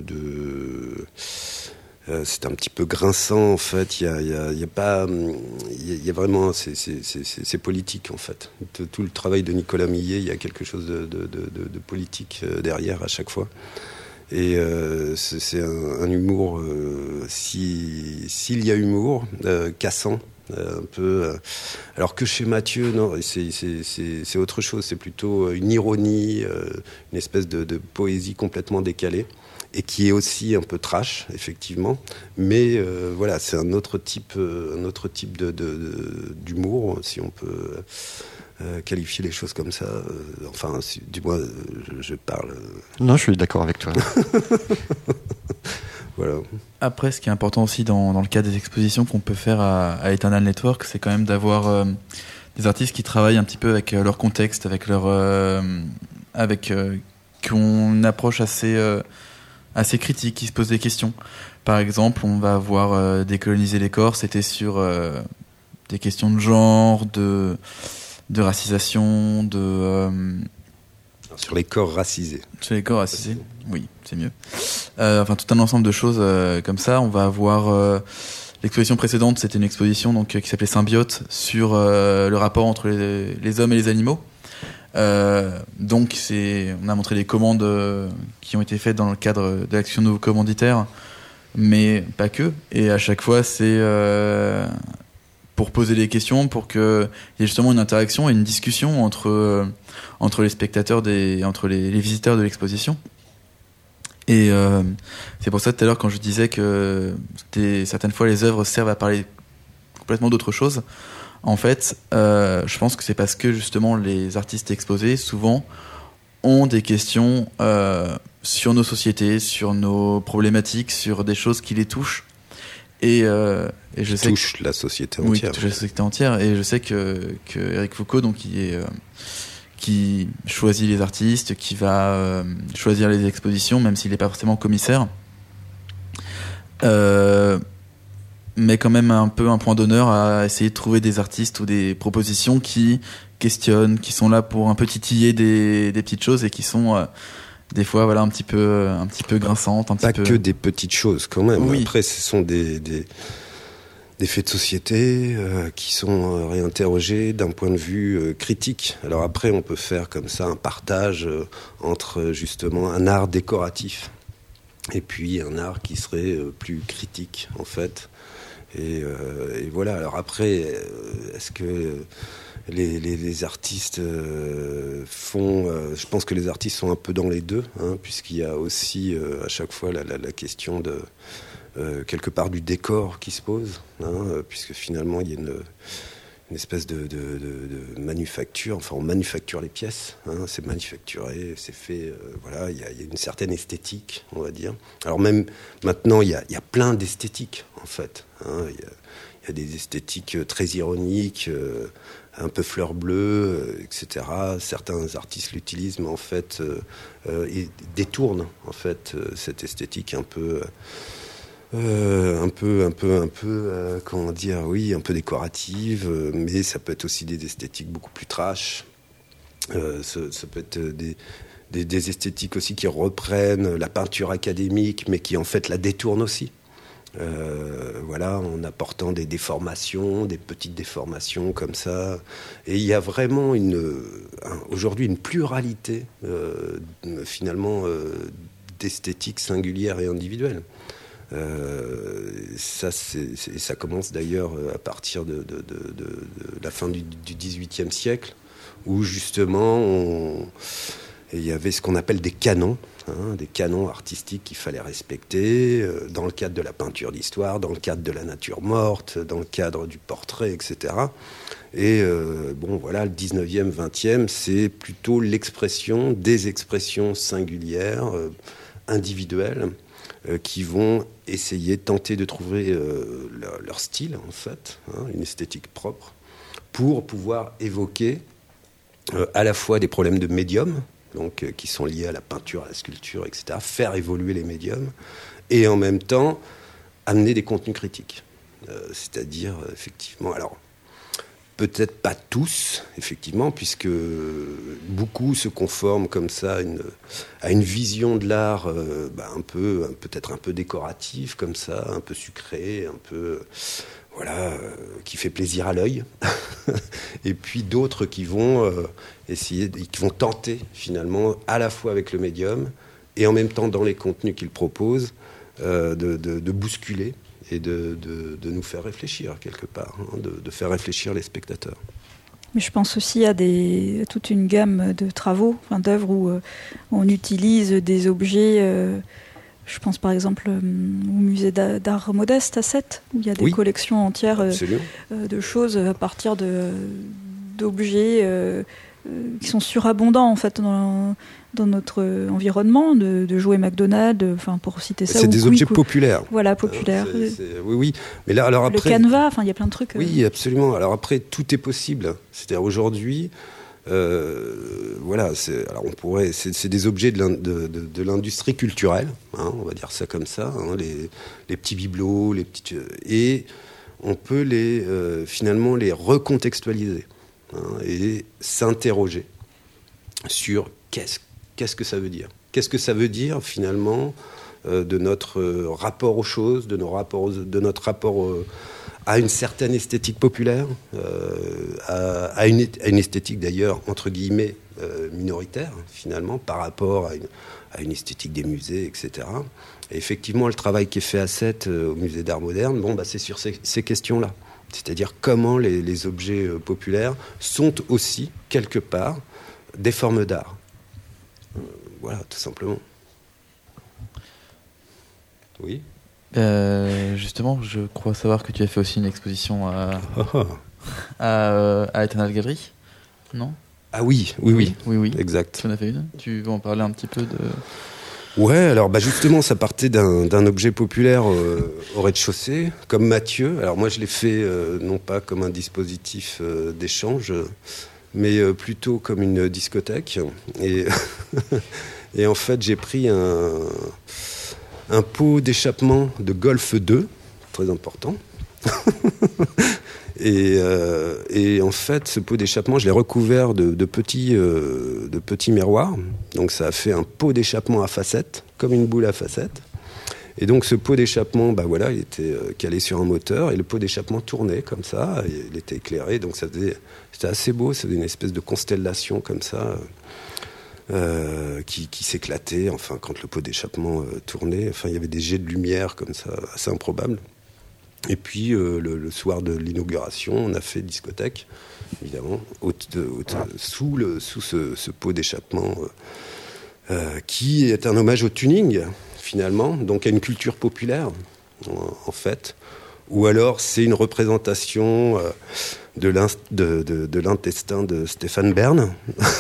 c'est un petit peu grinçant en fait. Il y a vraiment c'est politique en fait. Tout le travail de Nicolas Millet, il y a quelque chose de politique derrière à chaque fois. Et c'est un humour, s'il y a humour, cassant. Un peu, alors que chez Mathieu, non, c'est autre chose. C'est plutôt une ironie, une espèce de poésie complètement décalée et qui est aussi un peu trash, effectivement. Mais voilà, c'est un autre type d'humour, si on peut qualifier les choses comme ça. Enfin, du moins, je parle. Non, je suis d'accord avec toi. Voilà. Après, ce qui est important aussi dans le cadre des expositions qu'on peut faire à Eternal Network, c'est quand même d'avoir des artistes qui travaillent un petit peu avec leur contexte, avec qui ont une approche assez critique, qui se posent des questions. Par exemple, on va avoir Décoloniser les corps, c'était sur des questions de genre, de racisation, sur les corps racisés. Sur les corps racisés, oui, c'est mieux. Enfin, tout un ensemble de choses comme ça. On va avoir l'exposition précédente, c'était une exposition qui s'appelait Symbiote sur le rapport entre les hommes et les animaux. Donc, on a montré les commandes qui ont été faites dans le cadre de l'action Nouveau Commanditaire, mais pas que. Et à chaque fois, c'est pour poser des questions, pour qu'il y ait justement une interaction et une discussion entre les spectateurs, entre les visiteurs de l'exposition. Et c'est pour ça tout à l'heure quand je disais que certaines fois les œuvres servent à parler complètement d'autre chose. En fait, je pense que c'est parce que justement les artistes exposés souvent ont des questions sur nos sociétés, sur nos problématiques, sur des choses qui les touchent. Et je sais touche la société entière. Oui, touche la société entière. Et je sais que Eric Foucault, donc qui choisit les artistes, qui va choisir les expositions, même s'il n'est pas forcément commissaire, met quand même un peu un point d'honneur à essayer de trouver des artistes ou des propositions qui questionnent, qui sont là pour un peu titiller des petites choses et qui sont des fois un petit peu grinçantes, pas que des petites choses quand même. Oui. Après, ce sont des faits de société qui sont réinterrogés d'un point de vue critique. Alors après, on peut faire comme ça un partage entre justement un art décoratif et puis un art qui serait plus critique en fait. Et voilà. Alors après, est-ce que les artistes font... je pense que les artistes sont un peu dans les deux, hein, puisqu'il y a aussi à chaque fois la question de... quelque part du décor qui se pose, hein, puisque finalement il y a une espèce de manufacture, enfin on manufacture les pièces, hein, c'est manufacturé, c'est fait, voilà, il y a une certaine esthétique, on va dire. Alors même maintenant il y a plein d'esthétiques en fait, hein, il y a des esthétiques très ironiques, un peu fleur bleue, etc. Certains artistes l'utilisent, mais en fait ils détournent en fait cette esthétique un peu... comment dire, oui, un peu décorative, mais ça peut être aussi des esthétiques beaucoup plus trash. Ça peut être des esthétiques aussi qui reprennent la peinture académique, mais qui en fait la détournent aussi. Voilà, en apportant des déformations, des petites déformations comme ça. Et il y a vraiment aujourd'hui une pluralité, finalement, d'esthétiques singulières et individuelles. Ça commence d'ailleurs à partir de la fin du XVIIIe siècle, où justement il y avait ce qu'on appelle des canons, hein, des canons artistiques qu'il fallait respecter dans le cadre de la peinture d'histoire, dans le cadre de la nature morte, dans le cadre du portrait, etc. Et bon, voilà, le 19e, 20e, c'est plutôt l'expression des expressions singulières, individuelles, qui vont essayer, tenter de trouver leur style, en fait, hein, une esthétique propre, pour pouvoir évoquer à la fois des problèmes de médium, donc qui sont liés à la peinture, à la sculpture, etc., faire évoluer les médiums, et en même temps amener des contenus critiques. C'est-à-dire, effectivement, alors, peut-être pas tous, effectivement, puisque beaucoup se conforment comme ça à une vision de l'art peut-être un peu décorative, comme ça, un peu sucrée, un peu... voilà, qui fait plaisir à l'œil. Et puis d'autres qui vont qui vont tenter, finalement, à la fois avec le médium, et en même temps, dans les contenus qu'ils proposent, de bousculer et de nous faire réfléchir quelque part, hein, de faire réfléchir les spectateurs. Mais je pense aussi à toute une gamme de travaux, d'œuvres où on utilise des objets. Je pense par exemple au musée d'art modeste à Sète, où il y a des collections entières de choses à partir d'objets qui sont surabondants en fait dans notre environnement, de jouets McDonald's, pour citer ça. C'est des objets populaires. Voilà, populaires. Oui. Mais là, alors après, le canevas, il y a plein de trucs. Oui, absolument. Alors après, tout est possible. C'est-à-dire aujourd'hui, voilà, alors on pourrait, c'est des objets de l'industrie culturelle, hein, on va dire ça comme ça, hein, les petits bibelots, et on peut finalement les recontextualiser, hein, et s'interroger sur qu'est-ce que ça veut dire. Qu'est-ce que ça veut dire finalement de notre rapport aux choses, de notre rapport à une certaine esthétique populaire, à une esthétique d'ailleurs entre guillemets minoritaire finalement par rapport à une esthétique des musées, etc. Et effectivement, le travail qui est fait à Sète au musée d'art moderne, c'est sur ces questions-là. C'est-à-dire comment les objets populaires sont aussi quelque part des formes d'art. Voilà, tout simplement. Oui. Justement, je crois savoir que tu as fait aussi une exposition à Eternal Gallery, non ? Ah oui, exact. Tu en as fait une ? Tu veux en parler un petit peu de... Ouais, alors justement, ça partait d'un objet populaire au rez-de-chaussée, comme Mathieu. Alors moi, je l'ai fait non pas comme un dispositif d'échange, mais plutôt comme une discothèque. Et en fait, j'ai pris un pot d'échappement de Golf 2, très important. Et en fait, ce pot d'échappement, je l'ai recouvert de petits miroirs. Donc ça a fait un pot d'échappement à facettes, comme une boule à facettes. Et donc ce pot d'échappement, il était calé sur un moteur, et le pot d'échappement tournait comme ça, et il était éclairé, donc c'était assez beau, ça faisait une espèce de constellation comme ça, qui s'éclatait, quand le pot d'échappement tournait, il y avait des jets de lumière comme ça, assez improbables. Et puis le soir de l'inauguration, on a fait discothèque, évidemment, sous ce pot d'échappement qui est un hommage au tuning, finalement, donc à une culture populaire, en fait. Ou alors c'est une représentation de l'intestin de Stéphane Bern.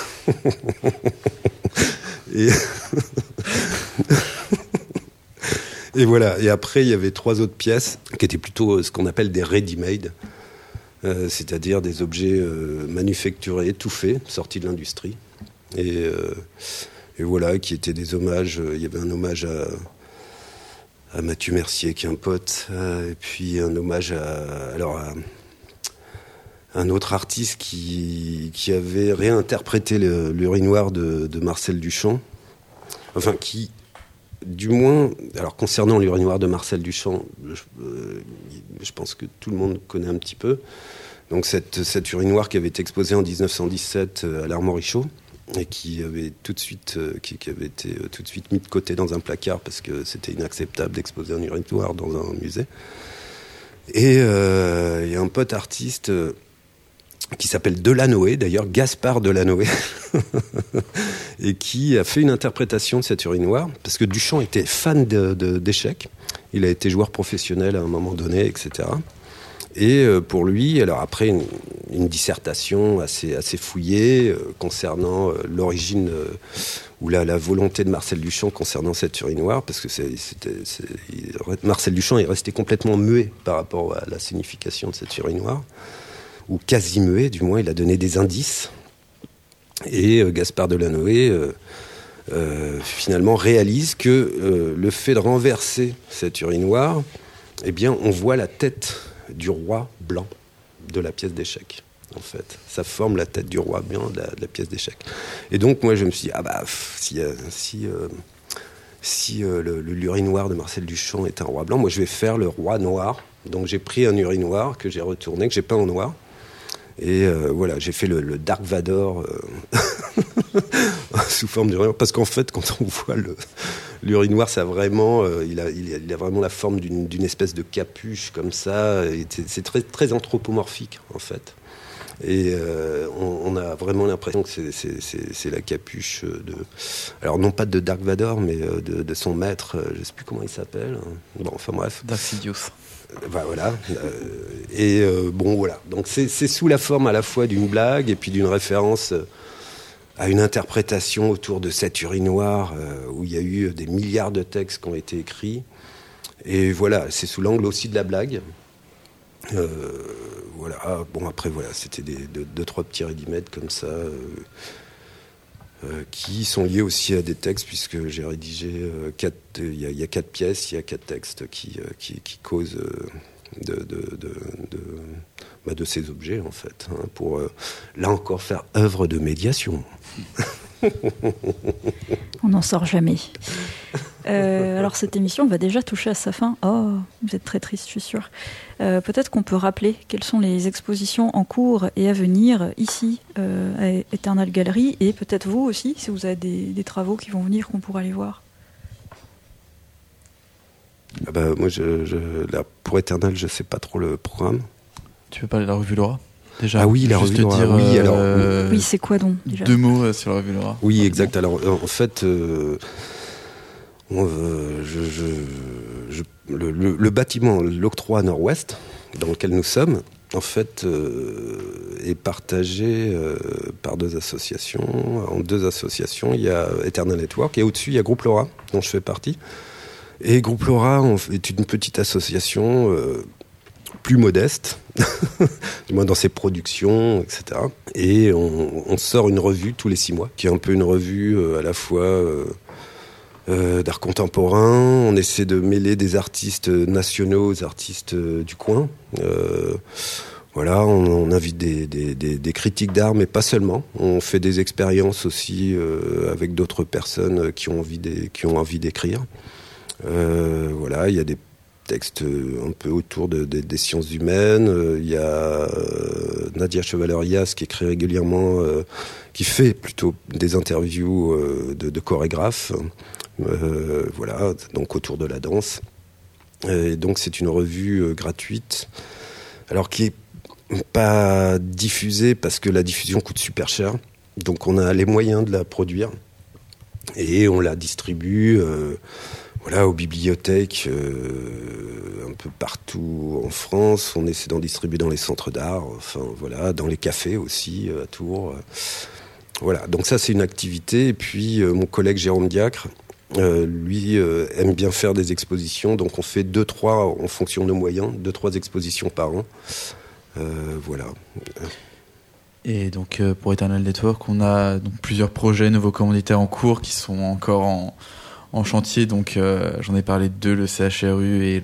Et voilà. Et après, il y avait 3 autres pièces qui étaient plutôt ce qu'on appelle des ready-made, c'est-à-dire des objets manufacturés, tout faits, sortis de l'industrie. Et voilà, qui étaient des hommages. Il y avait un hommage à Mathieu Mercier, qui est un pote, et puis un hommage à un autre artiste qui avait réinterprété l'urinoir de Marcel Duchamp. Enfin, qui, du moins, alors concernant l'urinoir de Marcel Duchamp, je pense que tout le monde connaît un petit peu. Donc cet urinoir qui avait été exposé en 1917 à l'Armory Show et qui avait été tout de suite mis de côté dans un placard parce que c'était inacceptable d'exposer un urinoir dans un musée. Et il y a un pote artiste qui s'appelle Delanoë, d'ailleurs Gaspard Delanoë, et qui a fait une interprétation de cet urinoir, parce que Duchamp était fan d'échecs, il a été joueur professionnel à un moment donné, etc. Et pour lui, alors après une dissertation assez fouillée concernant l'origine ou la volonté de Marcel Duchamp concernant cet urinoir, parce que Marcel Duchamp est resté complètement muet par rapport à la signification de cet urinoir, ou quasi muet, du moins, il a donné des indices. Et Gaspard Delanoë finalement réalise que le fait de renverser cet urinoir, eh bien, on voit la tête du roi blanc de la pièce d'échecs. En fait, ça forme la tête du roi blanc de la pièce d'échecs. Et donc, moi, je me suis dit, si l'urinoir de Marcel Duchamp est un roi blanc, moi, je vais faire le roi noir. Donc, j'ai pris un urinoir que j'ai retourné, que j'ai peint en noir. Et voilà, j'ai fait le Dark Vador sous forme d'urinoir. Parce qu'en fait, quand on voit l'urinoir, ça a vraiment, il a vraiment la forme d'une espèce de capuche comme ça. Et c'est très, très anthropomorphique, en fait. Et on a vraiment l'impression que c'est la capuche alors non pas de Dark Vador, mais de son maître, je ne sais plus comment il s'appelle. Bon, enfin bref. Darth Sidious. Voilà. Bon, voilà. Donc c'est sous la forme à la fois d'une blague et puis d'une référence à une interprétation autour de cet urinoir où il y a eu des milliards de textes qui ont été écrits. Et voilà, c'est sous l'angle aussi de la blague. Voilà. Bon, après, voilà, c'était deux, trois petits ready-made comme ça qui sont liés aussi à des textes, puisque j'ai rédigé il y a 4 pièces, il y a 4 textes qui causent de ces objets, en fait, hein, pour, là encore, faire œuvre de médiation. On n'en sort jamais. Alors cette émission va déjà toucher à sa fin. Oh, vous êtes très triste, je suis sûre. Peut-être qu'on peut rappeler quelles sont les expositions en cours et à venir ici à Eternal Gallery, et peut-être vous aussi, si vous avez des travaux qui vont venir, qu'on pourra aller voir. Moi, là, pour Eternal, je ne sais pas trop le programme. Tu veux parler de la revue Laura déjà? Ah oui, la revue Laura. Oui, c'est quoi donc déjà? 2 mots sur la revue Laura. Oui, exact. Alors, en fait, le bâtiment, l'octroi Nord-Ouest, dans lequel nous sommes, en fait, est partagé par 2 associations. En 2 associations, il y a Eternal Network, et au-dessus, il y a Groupe Laura, dont je fais partie. Et Groupe Laura est une petite association plus modeste, du moins dans ses productions, etc. Et on sort une revue tous les 6 mois, qui est un peu une revue à la fois d'art contemporain. On essaie de mêler des artistes nationaux aux artistes du coin. Voilà, on invite des critiques d'art, mais pas seulement. On fait des expériences aussi avec d'autres personnes qui ont envie d'écrire. Voilà, il y a des textes un peu autour des sciences humaines. Il y a Nadia Chevalerias qui écrit régulièrement, qui fait plutôt des interviews de chorégraphes. Voilà, donc autour de la danse. Et donc c'est une revue gratuite, alors qui est pas diffusée parce que la diffusion coûte super cher. Donc on a les moyens de la produire et on la distribue aux bibliothèques un peu partout en France. On essaie d'en distribuer dans les centres d'art, dans les cafés aussi à Tours. Voilà, donc ça c'est une activité. Et puis mon collègue Jérôme Diacre, lui aime bien faire des expositions, donc on fait 2-3 en fonction de nos moyens, 2-3 expositions par an. Voilà. Et donc pour Eternal Network, on a donc plusieurs projets nouveaux commanditaires en cours qui sont encore en chantier. Donc j'en ai parlé de 2, le CHRU et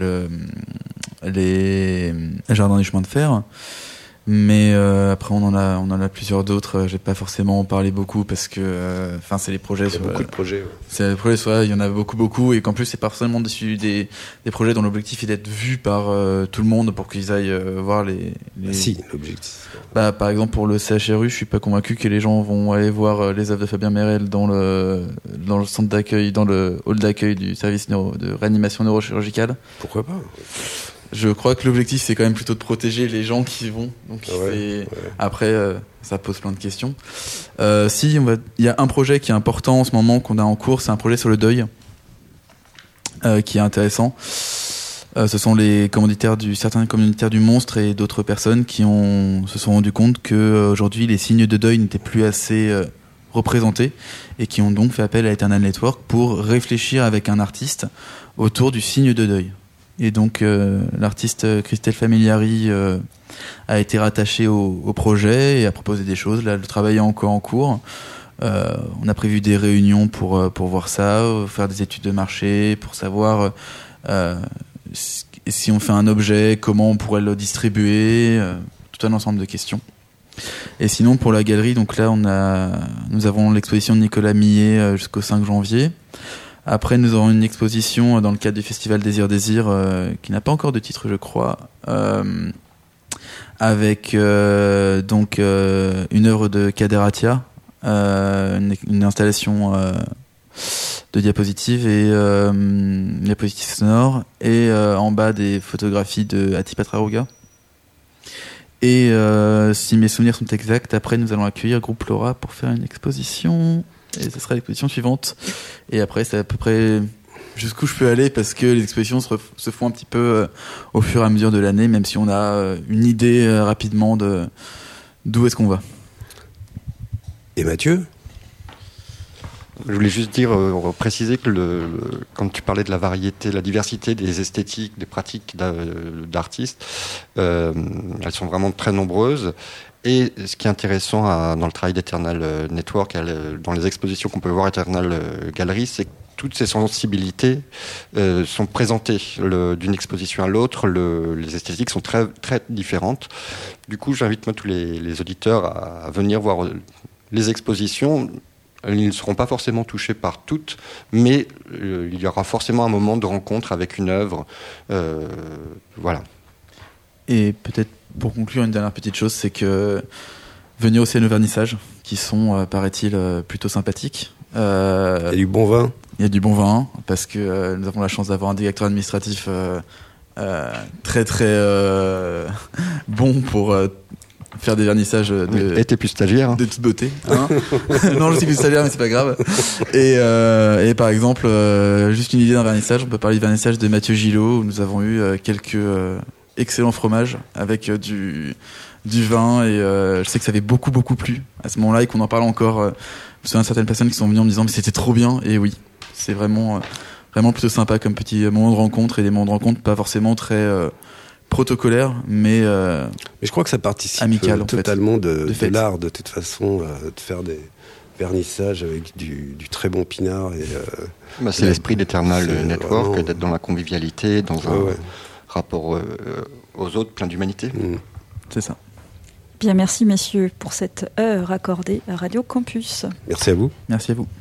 les Jardins du chemin de fer. Mais après on en a plusieurs d'autres. Je vais pas forcément en parler beaucoup parce que c'est les projets. Il y a beaucoup de projets. Ouais. C'est les projets, il y en a beaucoup et qu'en plus c'est pas forcément des projets dont l'objectif est d'être vu par tout le monde pour qu'ils aillent voir les. Si, l'objectif. Par exemple pour le CHRU, je suis pas convaincu que les gens vont aller voir les œuvres de Fabien Merel dans le centre d'accueil, dans le hall d'accueil du service de réanimation neurochirurgicale. Pourquoi pas? Je crois que l'objectif c'est quand même plutôt de protéger les gens qui y vont. Donc après ça pose plein de questions. Il y a un projet qui est important en ce moment qu'on a en cours, c'est un projet sur le deuil qui est intéressant. Ce sont certains commanditaires du Monstre et d'autres personnes qui se sont rendus compte que aujourd'hui les signes de deuil n'étaient plus assez représentés et qui ont donc fait appel à Eternal Network pour réfléchir avec un artiste autour du signe de deuil. Et donc l'artiste Christelle Familiari a été rattachée au projet et a proposé des choses. Là, le travail est encore en cours. On a prévu des réunions pour voir ça, faire des études de marché, pour savoir si on fait un objet, comment on pourrait le distribuer, tout un ensemble de questions. Et sinon pour la galerie, donc là nous avons l'exposition de Nicolas Millet jusqu'au 5 janvier. Après, nous aurons une exposition dans le cadre du festival Désir qui n'a pas encore de titre, je crois, avec une œuvre de Kaderatia, une installation de diapositives et diapositives sonores, et en bas des photographies de Ati Patraruga. Et si mes souvenirs sont exacts, après nous allons accueillir Groupe Laura pour faire une exposition. Et ce sera l'exposition suivante. Et après, c'est à peu près jusqu'où je peux aller parce que les expositions se font un petit peu au fur et à mesure de l'année, même si on a une idée rapidement d'où est-ce qu'on va. Et Mathieu ? Je voulais juste préciser que quand tu parlais de la variété, la diversité des esthétiques, des pratiques d'artistes, elles sont vraiment très nombreuses. Et ce qui est intéressant dans le travail d'Eternal Network, dans les expositions qu'on peut voir à Eternal Gallery, c'est que toutes ces sensibilités sont présentées d'une exposition à l'autre. Les esthétiques sont très, très différentes. Du coup, j'invite tous les auditeurs à venir voir les expositions. Ils ne seront pas forcément touchés par toutes, mais il y aura forcément un moment de rencontre avec une œuvre. Voilà. Et peut-être pour conclure, une dernière petite chose, c'est que venir aussi à nos vernissages, qui sont, paraît-il, plutôt sympathiques. Il y a du bon vin. Il y a du bon vin, parce que nous avons la chance d'avoir un directeur administratif très très bon pour faire des vernissages et t'es plus stagiaire, de toute beauté. Hein. Non, je suis plus stagiaire, mais c'est pas grave. Et par exemple, juste une idée d'un vernissage, on peut parler du vernissage de Mathieu Gillot, où nous avons eu quelques excellents fromages avec du vin, et je sais que ça avait beaucoup plu à ce moment-là et qu'on en parle encore. Je me souviens de certaines personnes qui sont venues en me disant mais c'était trop bien, et oui, c'est vraiment plutôt sympa comme petit moment de rencontre, et des moments de rencontre pas forcément très protocolaires, mais je crois que ça participe amical, totalement de l'art, de toute façon, de faire des vernissages avec du très bon pinard. Et, c'est l'esprit d'Eternal Network, vraiment d'être dans la convivialité, dans un rapport aux autres plein d'humanité. C'est ça. Bien, merci messieurs pour cette heure accordée à Radio Campus. Merci à vous. Merci à vous.